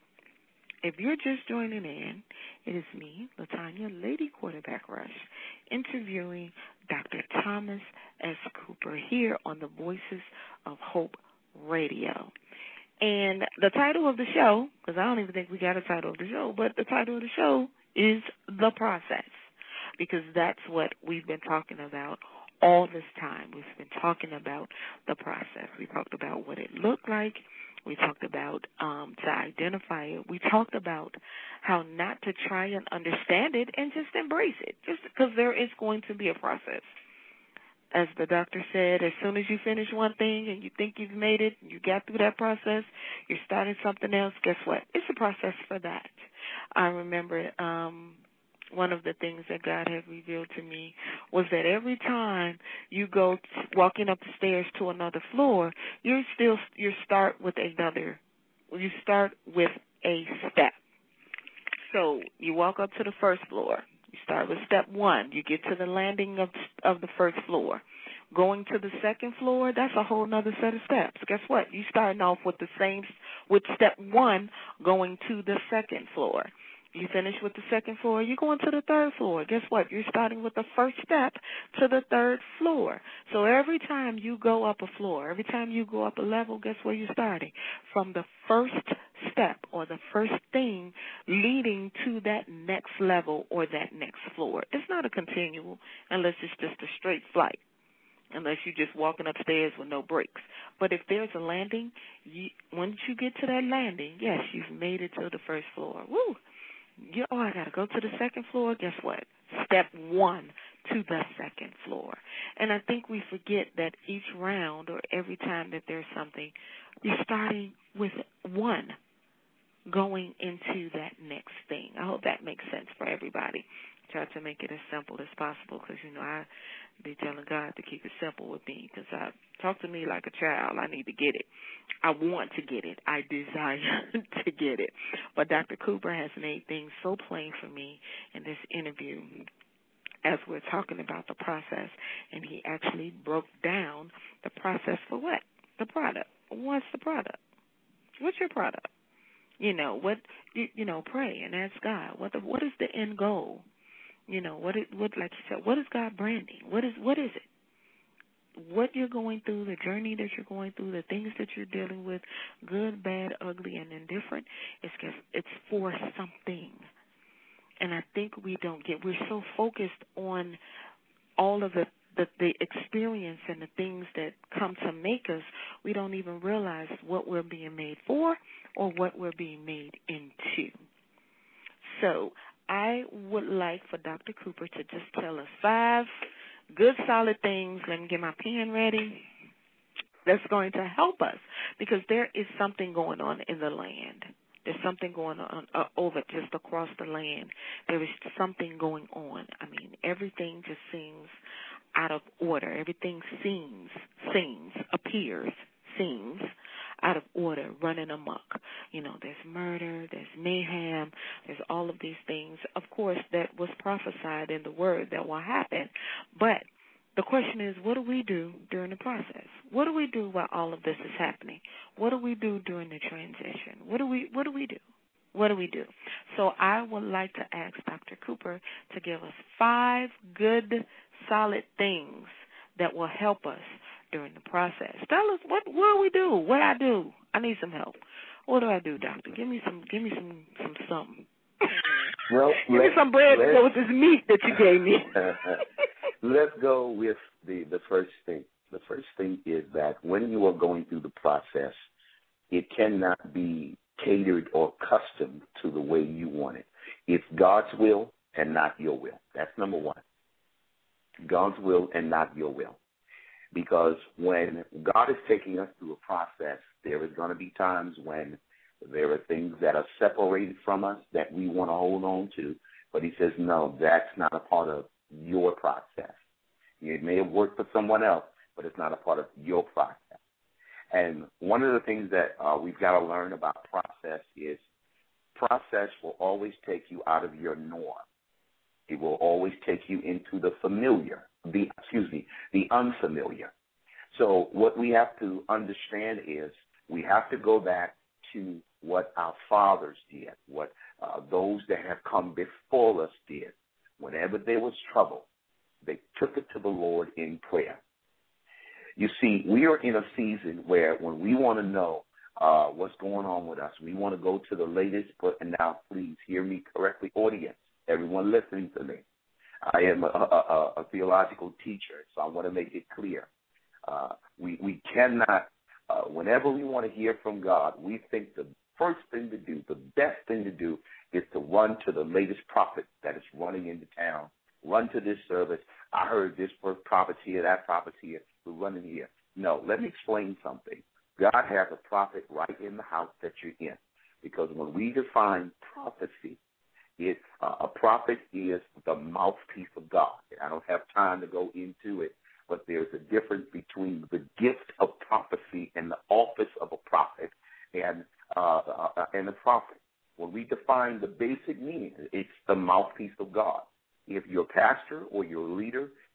if you're just joining in, it is me, LaTanya, Lady Quarterback Rush, interviewing Dr. Thomas S. Cooper here on the Voices of Hope Radio. And the title of the show, because I don't even think we got a title of the show, but the title of the show is The Process, because that's what we've been talking about all this time. We've been talking about the process. We talked about what it looked like. We talked about to identify it. We talked about how not to try and understand it and just embrace it, just because there is going to be a process. As the doctor said, as soon as you finish one thing and you think you've made it, you got through that process, you're starting something else, guess what? It's a process for that. I remember one of the things that God had revealed to me was that every time you go walking up the stairs to another floor, you start with a step. So you walk up to the first floor. You start with step 1. You get to the landing of the first floor. Going to the second floor, that's a whole nother set of steps. Guess what? You starting off with with step 1, going to the second floor. You finish with the second floor, you're going to the third floor. Guess what? You're starting with the first step to the third floor. So every time you go up a floor, every time you go up a level, guess where you're starting? From the first step or the first thing leading to that next level or that next floor. It's not a continual unless it's just a straight flight, unless you're just walking upstairs with no brakes. But if there's a landing, once you get to that landing, yes, you've made it to the first floor. Woo! I got to go to the second floor. Guess what? Step 1 to the second floor. And I think we forget that each round or every time that there's something, you're starting with 1 going into that next thing. I hope that makes sense for everybody. Try to make it as simple as possible because, I be telling God to keep it simple with me because talk to me like a child. I need to get it. I want to get it. I desire to get it. But Dr. Cooper has made things so plain for me in this interview as we're talking about the process, and he actually broke down the process for what? The product. What's the product? What's your product? Pray and ask God. What is the end goal? Like you said, what is God branding? What is it? What you're going through, the journey that you're going through, the things that you're dealing with, good, bad, ugly, and indifferent, it's for something. And I think we're so focused on all of the experience and the things that come to make us, we don't even realize what we're being made for or what we're being made into. So I would like for Dr. Cooper to just tell us 5 good, solid things. Let me get my pen ready. That's going to help us because there is something going on in the land. There's something going on over just across the land. There is something going on. I mean, everything just seems out of order. Everything appears out of order, running amok. There's murder, there's mayhem, there's all of these things, of course, that was prophesied in the word that will happen. But the question is, what do we do during the process? What do we do while all of this is happening? What do we do during the transition? What do we do? What do we do? So I would like to ask Dr. Cooper to give us 5 good, solid things that will help us during the process. Tell us what do we do? What I do? I need some help. What do I do, doctor? Give me some something. Well, give me some bread to go with this meat that you gave me. Let's go with the first thing. The first thing is that when you are going through the process, it cannot be catered or custom to the way you want it. It's God's will and not your will. That's number 1. God's will and not your will. Because when God is taking us through a process, there is going to be times when there are things that are separated from us that we want to hold on to. But he says, no, that's not a part of your process. It may have worked for someone else, but it's not a part of your process. And one of the things that we've got to learn about process is process will always take you out of your norm. It will always take you into the the unfamiliar. So what we have to understand is we have to go back to what our fathers did, what those that have come before us did. Whenever there was trouble, they took it to the Lord in prayer. You see, we are in a season where when we want to know what's going on with us, we want to go to the latest, and now please hear me correctly, audience, everyone listening to me. I am a theological teacher, so I want to make it clear. We cannot, whenever we want to hear from God, we think the first thing to do, the best thing to do is to run to the latest prophet that is running into town. Run to this service. I heard this prophet here, that prophet here. We're running here. No, let me explain something. God has a prophet right in the house that you're in. Because when we define prophecy, a prophet is the mouthpiece of God. I don't have time to go into it, but there's a difference between the gift of prophecy and the office of a prophet and a prophet. When we define the basic meaning, it's the mouthpiece of God. If your pastor or your leader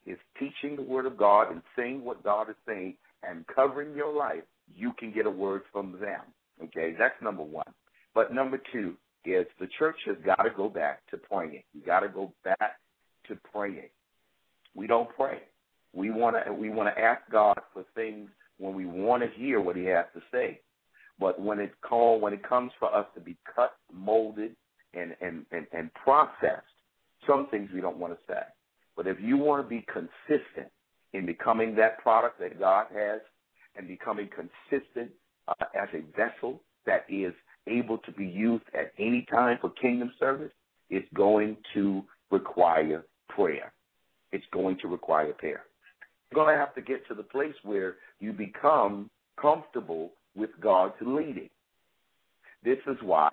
is teaching the Word of God and saying what God is saying and covering your life, you can get a word from them. Okay, that's number one. But number two is the church has got to go back to praying. You got to go back to praying. We don't pray. We want to ask God for things when we want to hear what He has to say. But when it comes for us to be cut, molded, and processed, some things we don't want to say. But if you want to be consistent in becoming that product that God has and becoming consistent as a vessel that is able to be used at any time for kingdom service, it's going to require prayer. It's going to require prayer. You're going to have to get to the place where you become comfortable with God's leading. This is why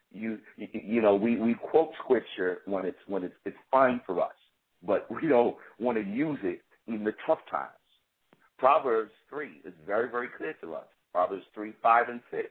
we quote scripture when it's fine for us, but we don't want to use it in the tough times. Proverbs 3 is very, very clear to us. Proverbs 3, 5, and 6.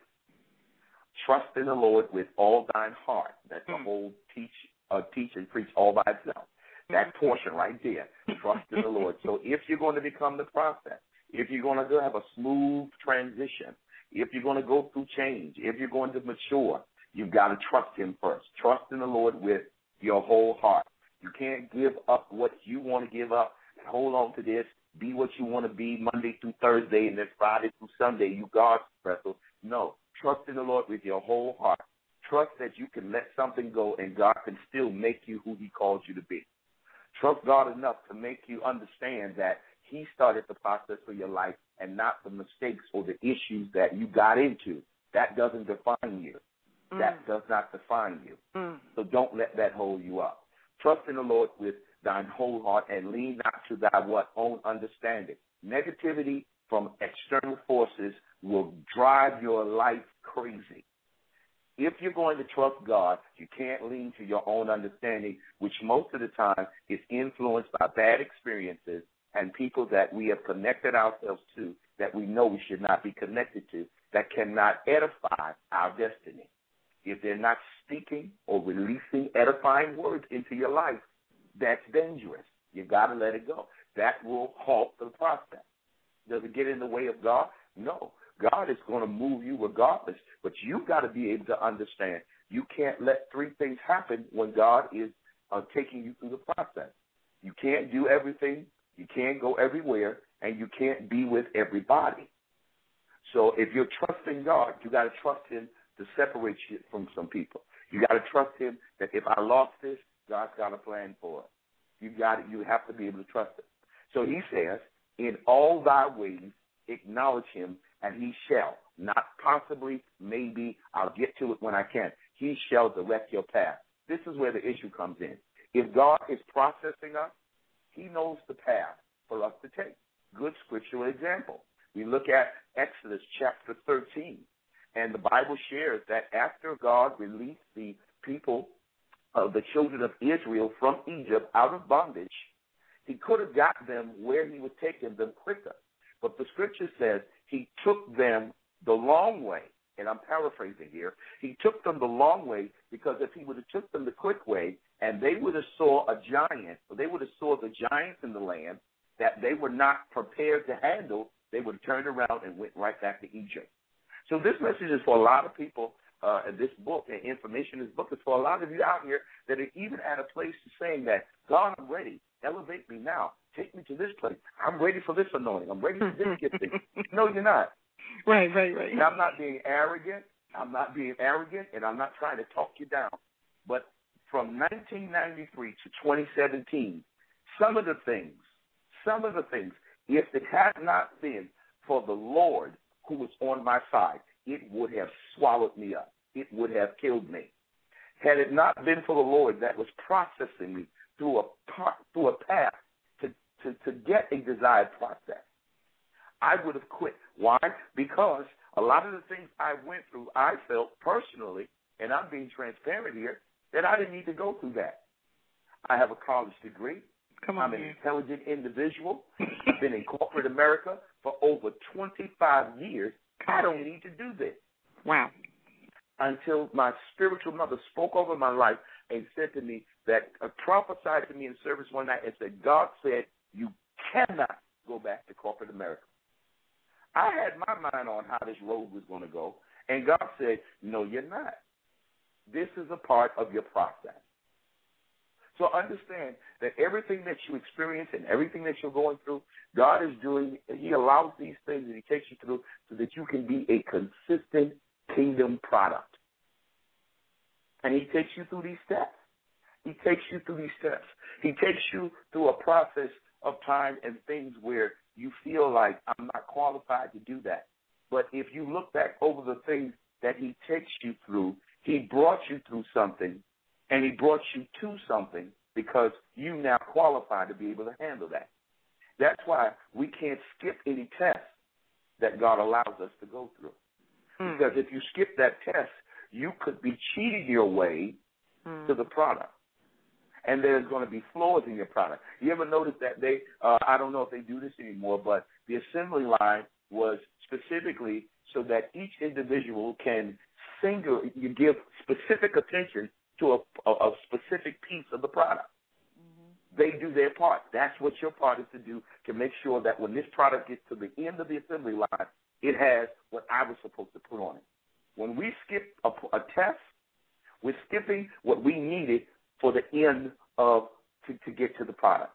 Trust in the Lord with all thine heart. That's the whole teach and preach all by itself. That portion right there, trust in the Lord. So if you're going to become the process, if you're going to have a smooth transition, if you're going to go through change, if you're going to mature, you've got to trust Him first. Trust in the Lord with your whole heart. You can't give up what you want to give up. Hold on to this. Be what you want to be Monday through Thursday, and then Friday through Sunday, you God's vessel. No, trust in the Lord with your whole heart. Trust that you can let something go, and God can still make you who He called you to be. Trust God enough to make you understand that He started the process for your life and not the mistakes or the issues that you got into. That doesn't define you. That does not define you. So don't let that hold you up. Trust in the Lord with thine whole heart and lean not to thy own understanding. Negativity from external forces will drive your life crazy. If you're going to trust God, you can't lean to your own understanding, which most of the time is influenced by bad experiences and people that we have connected ourselves to that we know we should not be connected to, that cannot edify our destiny. If they're not speaking or releasing edifying words into your life, that's dangerous. You've got to let it go. That will halt the process. Does it get in the way of God? No. God is going to move you regardless, but you've got to be able to understand you can't let three things happen when God is taking you through the process. You can't do everything, you can't go everywhere, and you can't be with everybody. So if you're trusting God, you got to trust Him to separate you from some people. You got to trust Him that if I lost this, God's got a plan for it. You have to be able to trust it. So He says, in all thy ways acknowledge Him, and He shall, not possibly, maybe, I'll get to it when I can. He shall direct your path. This is where the issue comes in. If God is processing us, He knows the path for us to take. Good scriptural example. We look at Exodus chapter 13, and the Bible shares that after God released the people of the children of Israel from Egypt out of bondage, He could have got them where He would take them quicker. But the scripture says He took them the long way, and I'm paraphrasing here. He took them the long way because if He would have took them the quick way and they would have saw a giant, or they would have saw the giants in the land that they were not prepared to handle, they would have turned around and went right back to Egypt. So this message is for a lot of people. This book and information in this book is for a lot of you out here that are even at a place to saying that, God, I'm ready. Elevate me now. Take me to this place. I'm ready for this anointing. I'm ready for this gifting. No, you're not. Right. And I'm not being arrogant. And I'm not trying to talk you down. But from 1993 to 2017, some of the things, if it had not been for the Lord who was on my side, it would have swallowed me up. It would have killed me. Had it not been for the Lord that was processing me through a path to get a desired process, I would have quit. Why? Because a lot of the things I went through, I felt personally, and I'm being transparent here, that I didn't need to go through that. I have a college degree. I'm an intelligent individual. I've been in corporate America for over 25 years. I don't need to do this. Wow. Until my spiritual mother spoke over my life and said to me that, prophesied to me in service one night and said, God said, You cannot go back to corporate America. I had my mind on how this road was going to go, and God said, no, you're not. This is a part of your process. So understand that everything that you experience and everything that you're going through, God is doing, he allows these things and he takes you through so that you can be a consistent kingdom product. And he takes you through these steps. He takes you through these steps. He takes you through a process of time and things where you feel like I'm not qualified to do that. But if you look back over the things that he takes you through, he brought you through something, and he brought you to something because you now qualify to be able to handle that. That's why we can't skip any tests that God allows us to go through. Because if you skip that test, you could be cheating your way to the product. And there's going to be flaws in your product. You ever notice that they, I don't know if they do this anymore, but the assembly line was specifically so that each individual can you give specific attention to a specific piece of the product. They do their part. That's what your part is to do, to make sure that when this product gets to the end of the assembly line, it has what I was supposed to put on it. When we skip a test, we're skipping what we needed for the end of to get to the product.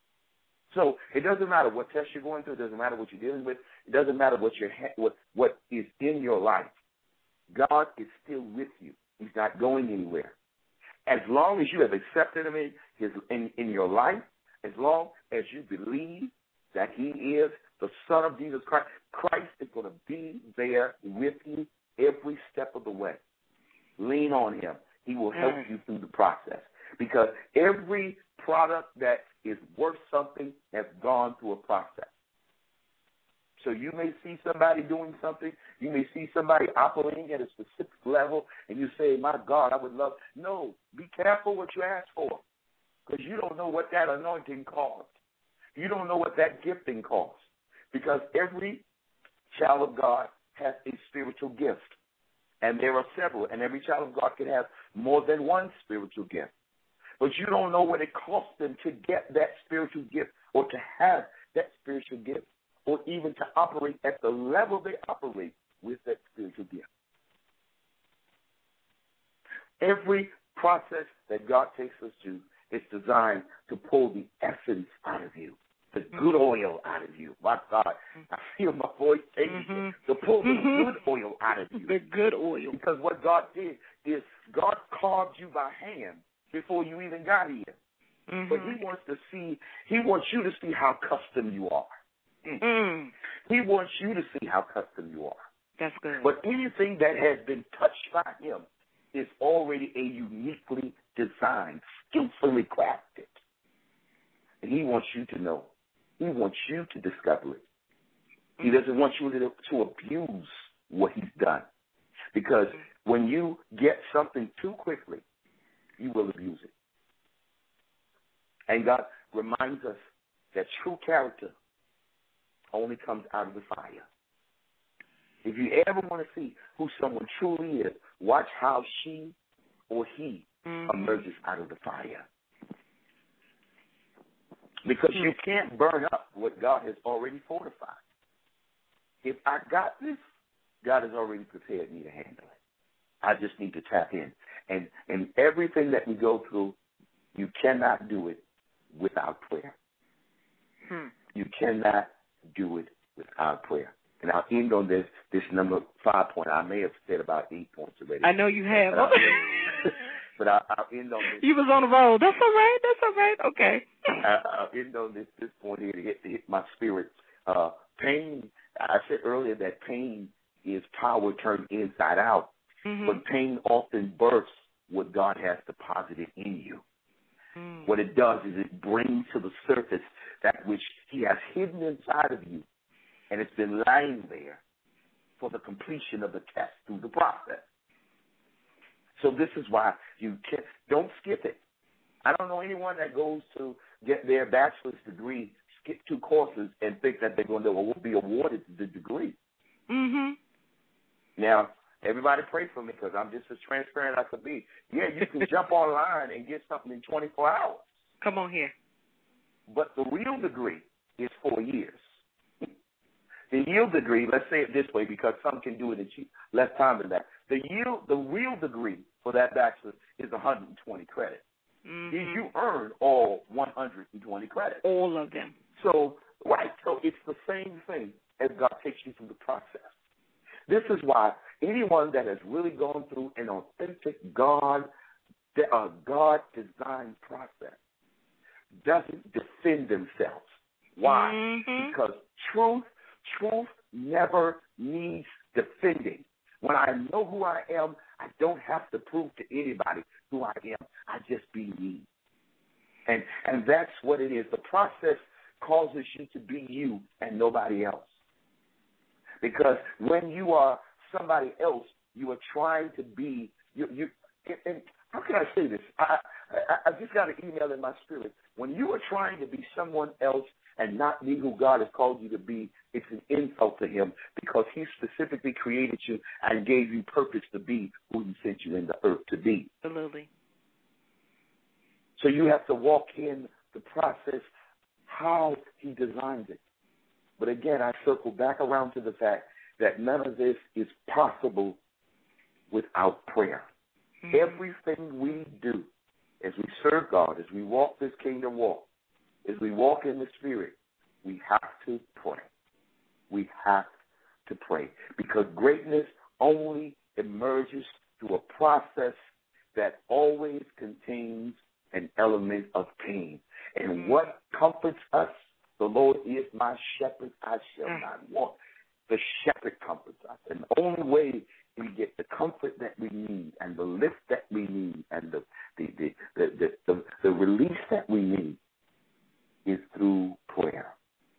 So it doesn't matter what test you're going through. It doesn't matter what you're dealing with. It doesn't matter what is in your life. God is still with you. He's not going anywhere. As long as you have accepted him in your life, as long as you believe that he is the Son of Jesus Christ, Christ is going to be there with you every step of the way. Lean on him. He will help you through the process. Because every product that is worth something has gone through a process. So you may see somebody doing something. You may see somebody operating at a specific level, and you say, my God, I would love. No, be careful what you ask for, because you don't know what that anointing costs. You don't know what that gifting costs, because every child of God has a spiritual gift, and there are several, and every child of God can have more than one spiritual gift. But you don't know what it costs them to get that spiritual gift or to have that spiritual gift, or even to operate at the level they operate with that spiritual gift. Every process that God takes us to is designed to pull the essence out of you, the good oil out of you. My God, I feel my voice changing to pull the good oil out of you. The good oil. Because what God did is God carved you by hand before you even got here. But he wants you to see how custom you are. He wants you to see how custom you are. That's good. But anything that has been touched by him is already a uniquely designed, skillfully crafted. And he wants you to know. He wants you to discover it. He doesn't want you to abuse what he's done. Because when you get something too quickly, you will abuse it. And God reminds us that true character only comes out of the fire. If you ever want to see who someone truly is, watch how she or he emerges out of the fire. Because you can't burn up what God has already fortified. If I got this, God has already prepared me to handle it. I just need to tap in. And everything that we go through, you cannot do it without prayer. You cannot do it without prayer. And I'll end on this number 5 point. I may have said about 8 points already. I know you have. But I'll end on this. You was on the road. That's all right. That's all right. Okay. I'll end on this point here to hit my spirit. Pain, I said earlier that pain is power turned inside out. But pain often births what God has deposited in you. What it does is it brings to the surface that which he has hidden inside of you, and it's been lying there for the completion of the test through the process. So this is why don't skip it. I don't know anyone that goes to get their bachelor's degree, skip 2 courses, and think that they're going to be awarded the degree. Now, everybody pray for me because I'm just as transparent as I could be. Yeah, you can jump online and get something in 24 hours. Come on here. but the real degree is 4 years. The yield degree, let's say it this way because some can do it in less time than that. The real degree for that bachelor's is 120 credits. Mm-hmm. You earn all 120 credits. All of them. So it's the same thing as God takes you through the process. This is why anyone that has really gone through an authentic God-designed process doesn't defend themselves. Why? Mm-hmm. Because truth never needs defending. When I know who I am, I don't have to prove to anybody who I am. I just be me. And that's what it is. The process causes you to be you and nobody else. Because when you are somebody else, you are trying to be you. And how can I say this? I just got an email in my spirit. When you are trying to be someone else and not be who God has called you to be, it's an insult to him because he specifically created you and gave you purpose to be who he sent you in the earth to be. Absolutely. So you have to walk in the process how he designed it. But again, I circle back around to the fact that none of this is possible without prayer. Mm-hmm. Everything we do as we serve God, as we walk this kingdom walk, as we walk in the Spirit, we have to pray. We have to pray because greatness only emerges through a process that always contains an element of pain. And what comforts us, the Lord is my shepherd, I shall not want. The shepherd comforts us. And the only way we get the comfort that we need and the lift that we need and the release that we need is through prayer.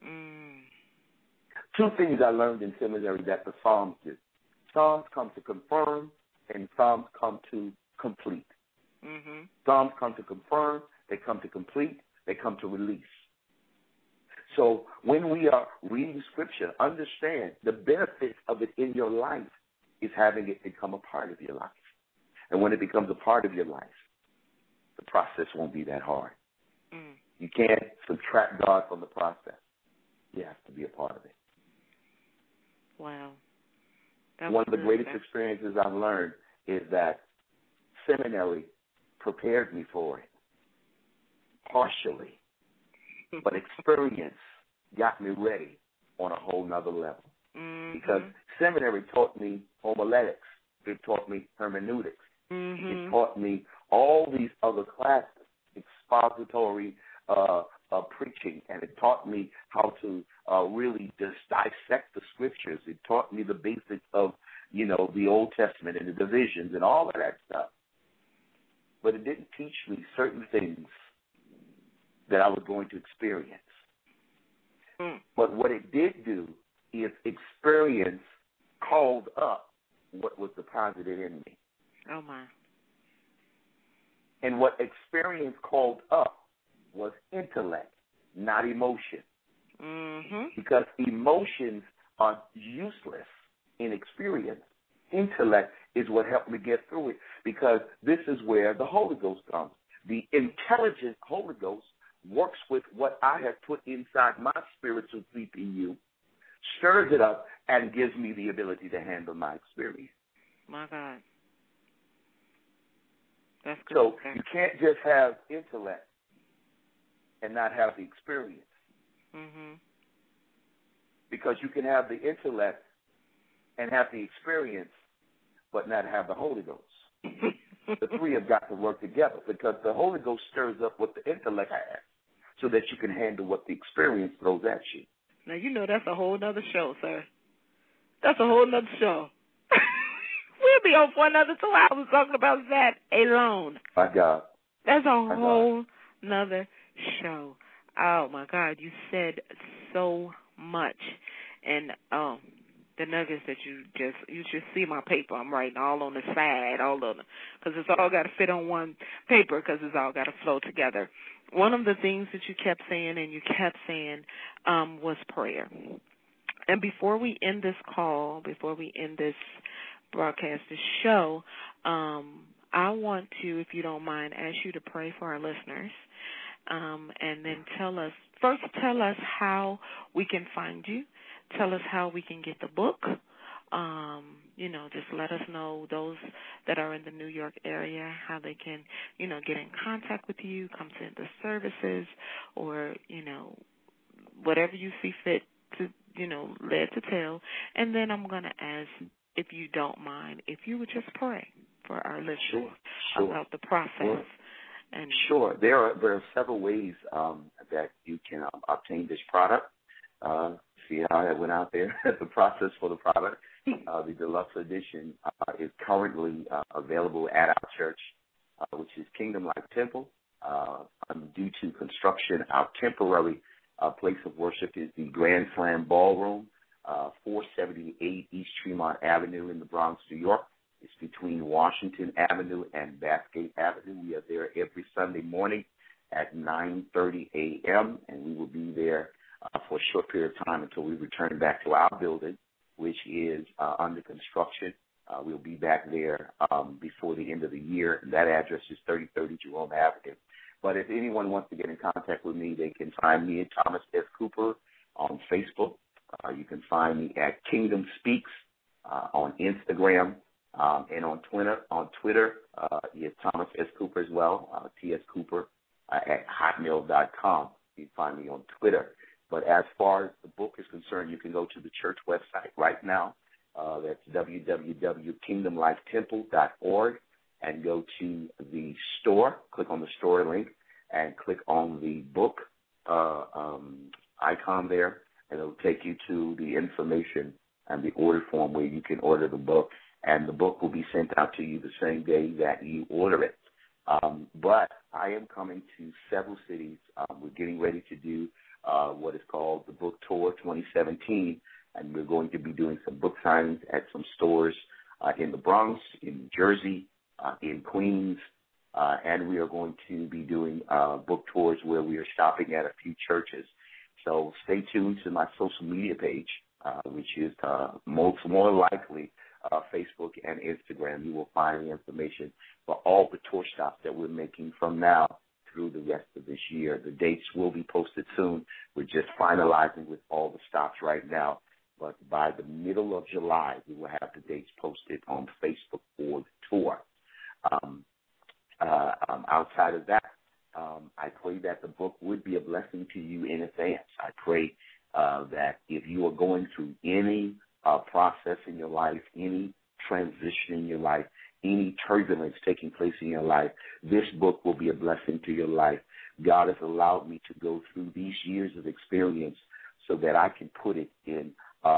Two things I learned in seminary that the Psalms do. Psalms come to confirm and Psalms come to complete. Mm-hmm. Psalms come to confirm, they come to complete, they come to release. So when we are reading Scripture, understand the benefits of it in your life is having it become a part of your life. And when it becomes a part of your life, the process won't be that hard. You can't subtract God from the process. You have to be a part of it. Wow. One of the greatest experiences I've learned is that seminary prepared me for it, partially. But experience got me ready on a whole nother level. Because seminary taught me homiletics. It taught me hermeneutics. It taught me all these other classes, expository preaching, and it taught me how to really just dissect the Scriptures. It taught me the basics of, the Old Testament and the divisions and all of that stuff. But it didn't teach me certain things that I was going to experience. But what it did do is experience called up what was deposited in me. Oh, my. And what experience called up was intellect, not emotion. Because emotions are useless in experience. Intellect is what helped me get through it, because this is where the Holy Ghost comes. The intelligent Holy Ghost works with what I have put inside my spiritual CPU, stirs it up, and gives me the ability to handle my experience. My God. That's good. So you can't just have intellect and not have the experience. Because you can have the intellect and have the experience but not have the Holy Ghost. The three have got to work together, because the Holy Ghost stirs up what the intellect has so that you can handle what the experience throws at you. Now, that's a whole other show, sir. That's a whole other show. We'll be on for another 2 hours talking about that alone. My God. That's a whole nother show. Oh, my God. You said so much. And the nuggets that you should see my paper. I'm writing all on the side, all of them, because it's all got to fit on one paper, because it's all got to flow together. One of the things that you kept saying was prayer. And before we end this call, before we end this broadcast, this show, I want to, if you don't mind, ask you to pray for our listeners. and then tell us how we can find you. Tell us how we can get the book. Just let us know, those that are in the New York area, how they can, get in contact with you, come to the services, or, whatever you see fit to, led to tell. And then I'm going to ask, if you don't mind, if you would just pray for our listeners about the process. Sure. There are several ways that you can obtain this product. See how I went out there? The process for the product. The deluxe edition is currently available at our church, which is Kingdom Life Temple. Due to construction, our temporary place of worship is the Grand Slam Ballroom, 478 East Tremont Avenue in the Bronx, New York. It's between Washington Avenue and Bathgate Avenue. We are there every Sunday morning at 9:30 a.m., and we will be there for a short period of time until we return back to our building, which is under construction. We'll be back there before the end of the year, and that address is 3030 Jerome Avenue. But if anyone wants to get in contact with me, they can find me at Thomas S. Cooper on Facebook. You can find me at Kingdom Speaks on Instagram, and on Twitter, it's Thomas S. Cooper as well, T.S. Cooper at hotmail.com. You can find me on Twitter. But as far as the book is concerned, you can go to the church website right now. That's www.kingdomlifetemple.org, and go to the store. Click on the store link and click on the book icon there, and it'll take you to the information and the order form where you can order the book, and the book will be sent out to you the same day that you order it. But I am coming to several cities. We're getting ready to do what is called the Book Tour 2017, and we're going to be doing some book signings at some stores in the Bronx, in New Jersey, in Queens, and we are going to be doing book tours where we are stopping at a few churches. So stay tuned to my social media page, which is more likely Facebook and Instagram. You will find the information for all the tour stops that we're making from now through the rest of this year. The dates will be posted soon. We're just finalizing with all the stops right now. But by the middle of July, we will have the dates posted on Facebook for the tour. Outside of that, I pray that the book would be a blessing to you in advance. I pray that if you are going through any process in your life, any transition in your life, any turbulence taking place in your life, this book will be a blessing to your life. God has allowed me to go through these years of experience so that I can put it in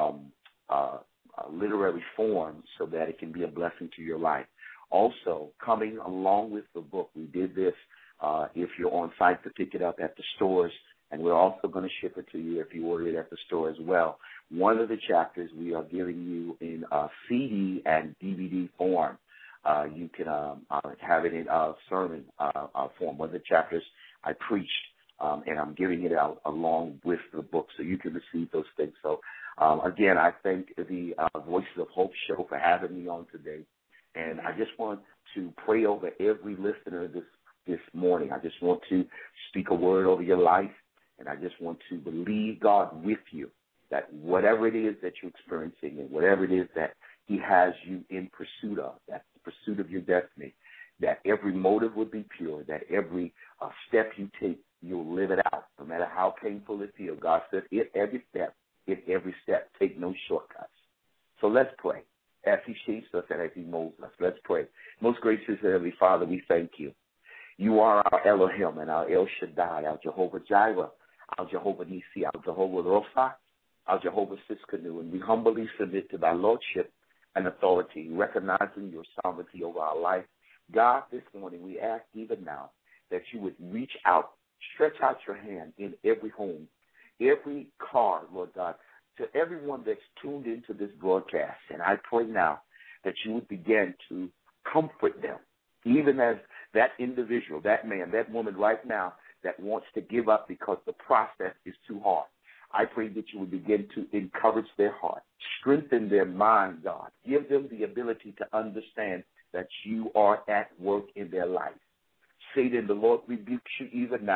literary form so that it can be a blessing to your life. Also, coming along with the book, we did this if you're on site to pick it up at the stores, and we're also going to ship it to you if you order it at the store as well. One of the chapters we are giving you in CD and DVD form. You can have it in sermon form. One of the chapters I preached, and I'm giving it out along with the book, so you can receive those things. So, again, I thank the Voices of Hope show for having me on today. And I just want to pray over every listener this morning. I just want to speak a word over your life, and I just want to believe God with you that whatever it is that you're experiencing and whatever it is that He has you in pursuit of, that's the pursuit of your destiny, that every motive would be pure, that every step you take, you'll live it out, no matter how painful it feels. God says, in every step, take no shortcuts. So let's pray. As He shapes us and as He molds us, let's pray. Most gracious Heavenly Father, we thank you. You are our Elohim and our El Shaddai, our Jehovah Jireh, our Jehovah Nisi, our Jehovah Rapha, our Jehovah Siskanu, and we humbly submit to thy lordship and authority, recognizing your sovereignty over our life. God, this morning we ask even now that you would reach out, stretch out your hand in every home, every car, Lord God, to everyone that's tuned into this broadcast. And I pray now that you would begin to comfort them, even as that individual, that man, that woman right now that wants to give up because the process is too hard. I pray that you would begin to encourage their heart, strengthen their mind, God. Give them the ability to understand that you are at work in their life. Satan, the Lord rebukes you even now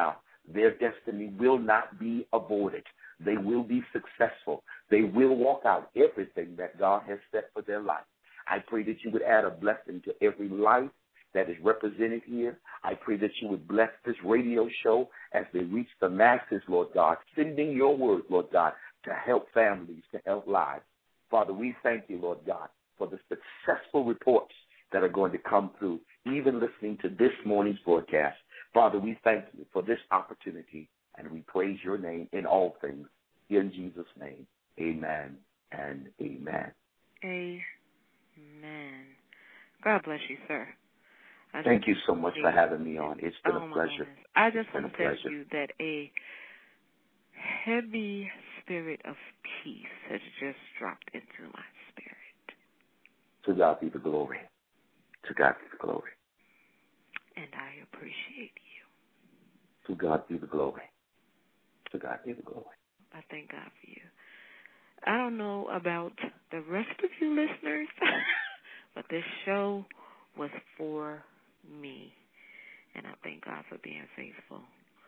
Their destiny will not be avoided. They will be successful. They will walk out everything that God has set for their life. I pray that you would add a blessing to every life that is represented here. I pray that you would bless this radio show as they reach the masses, Lord God, sending your word, Lord God, to help families, to help lives. Father, we thank you, Lord God, for the successful reports that are going to come through, even listening to this morning's broadcast. Father, we thank you for this opportunity, and we praise your name in all things. In Jesus' name, amen and amen. Amen. God bless you, sir. Thank you so much for having me on. It's been a pleasure. Goodness. I just want to tell you that a heavy spirit of peace has just dropped into my spirit. To God be the glory. To God be the glory. And I appreciate you. To God be the glory. To God be the glory. I thank God for you. I don't know about the rest of you listeners, but this show was for me, and I thank God for being faithful.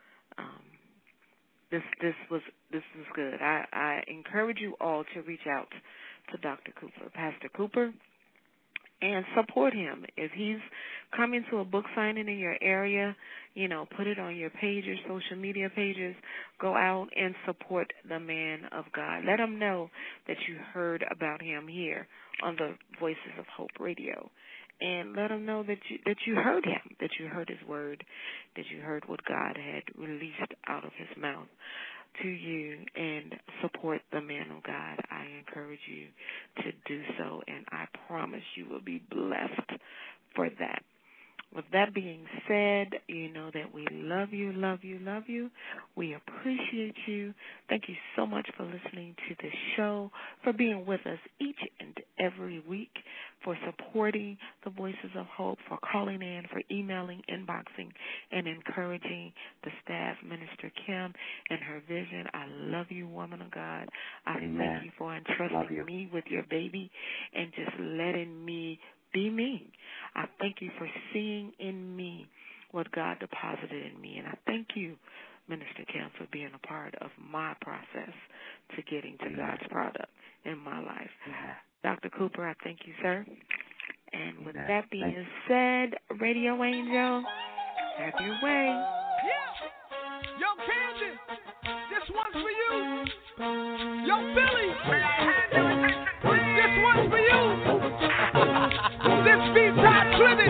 This is good. I encourage you all to reach out to Dr. Cooper, Pastor Cooper, and support him. If he's coming to a book signing in your area, put it on your pages, social media pages. Go out and support the man of God. Let him know that you heard about him here on the Voices of Hope Radio. And let him know that you heard him, that you heard his word, that you heard what God had released out of his mouth to you, and support the man of God. I encourage you to do so, and I promise you will be blessed for that. With that being said, you know that we love you, love you, love you. We appreciate you. Thank you so much for listening to the show, for being with us each and every week, for supporting the Voices of Hope, for calling in, for emailing, inboxing, and encouraging the staff, Minister Kim, and her vision. I love you, woman of God. Amen. Thank you for entrusting me with your baby and just letting me be me. I thank you for seeing in me what God deposited in me. And I thank you, Minister Kim, for being a part of my process to getting to God's product in my life. Dr. Cooper, I thank you, sir. And with that being said, Radio Angel, have your way. Yeah. Yo, Candy, this one's for you. Yo, Billy, this one's for you. This beat Todd Clinton,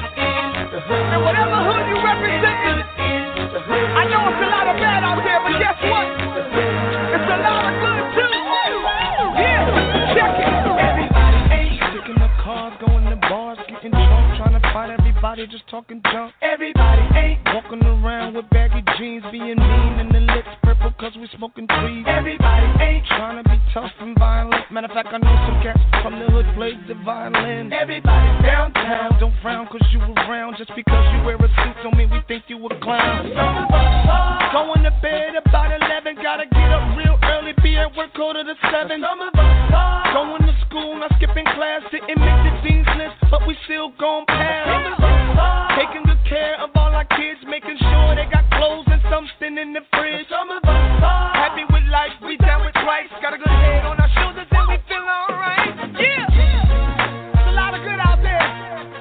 and whatever hood you represent, I know it's a lot of bad out there, but guess what? It's a lot of good too. Yeah, check it. Everybody ain't picking up cars, going to bars, getting drunk, trying to fight everybody, just talking junk. Everybody ain't walking around with baggy jeans, being mean, and the lips purple cause we smoking trees. Everybody ain't trying to be tough and violent. Matter of fact, I know some cats from the hood plays the violin. Everybody downtown, don't frown cause you around. Just because you wear a suit don't mean we think you a clown. Some of us are going to bed about 11, gotta get up real early, be at work 6:45. Some of us are going to school, not skipping class, didn't make the dean's list, but we still gon' pass. Some of us are taking good care of all our kids, making sure they got clothes and something in the fridge. Some of us are happy with life, we down with Christ, got a good head on our shoulders and we feel alright. Yeah, there's a lot of good out there.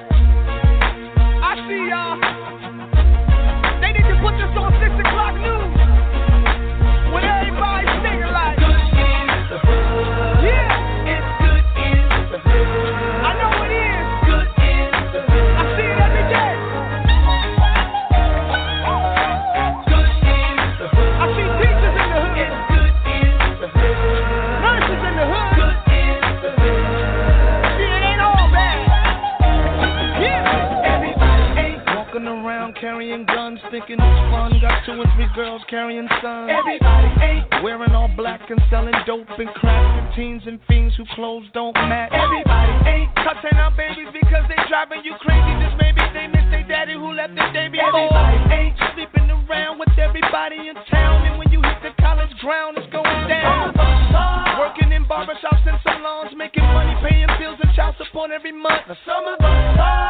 I see y'all. They need to put this on 6 o'clock news when everybody's singing like, good in the hood. Yeah, it's good in the hood. I know it is. Good in the hood. I see it every day. Good in the hood. I see teachers in the hood. It's good in the hood. Nurses in the hood. Good in the hood. See, it ain't all bad. Yeah. Everybody ain't walking around carrying guns, thinking it's fun. Got 2 and 3 girls carrying sons. Everybody ain't wearing all black and selling dope and crack to teens and fiends who clothes don't match. Everybody ain't cutting out babies because they driving you crazy. Just maybe they miss their daddy who left their baby. Everybody ain't sleeping around with everybody in town, and when you hit the college ground, it's going down. Working in barbershops and salons, making money, paying bills and child support every month. Now some of us are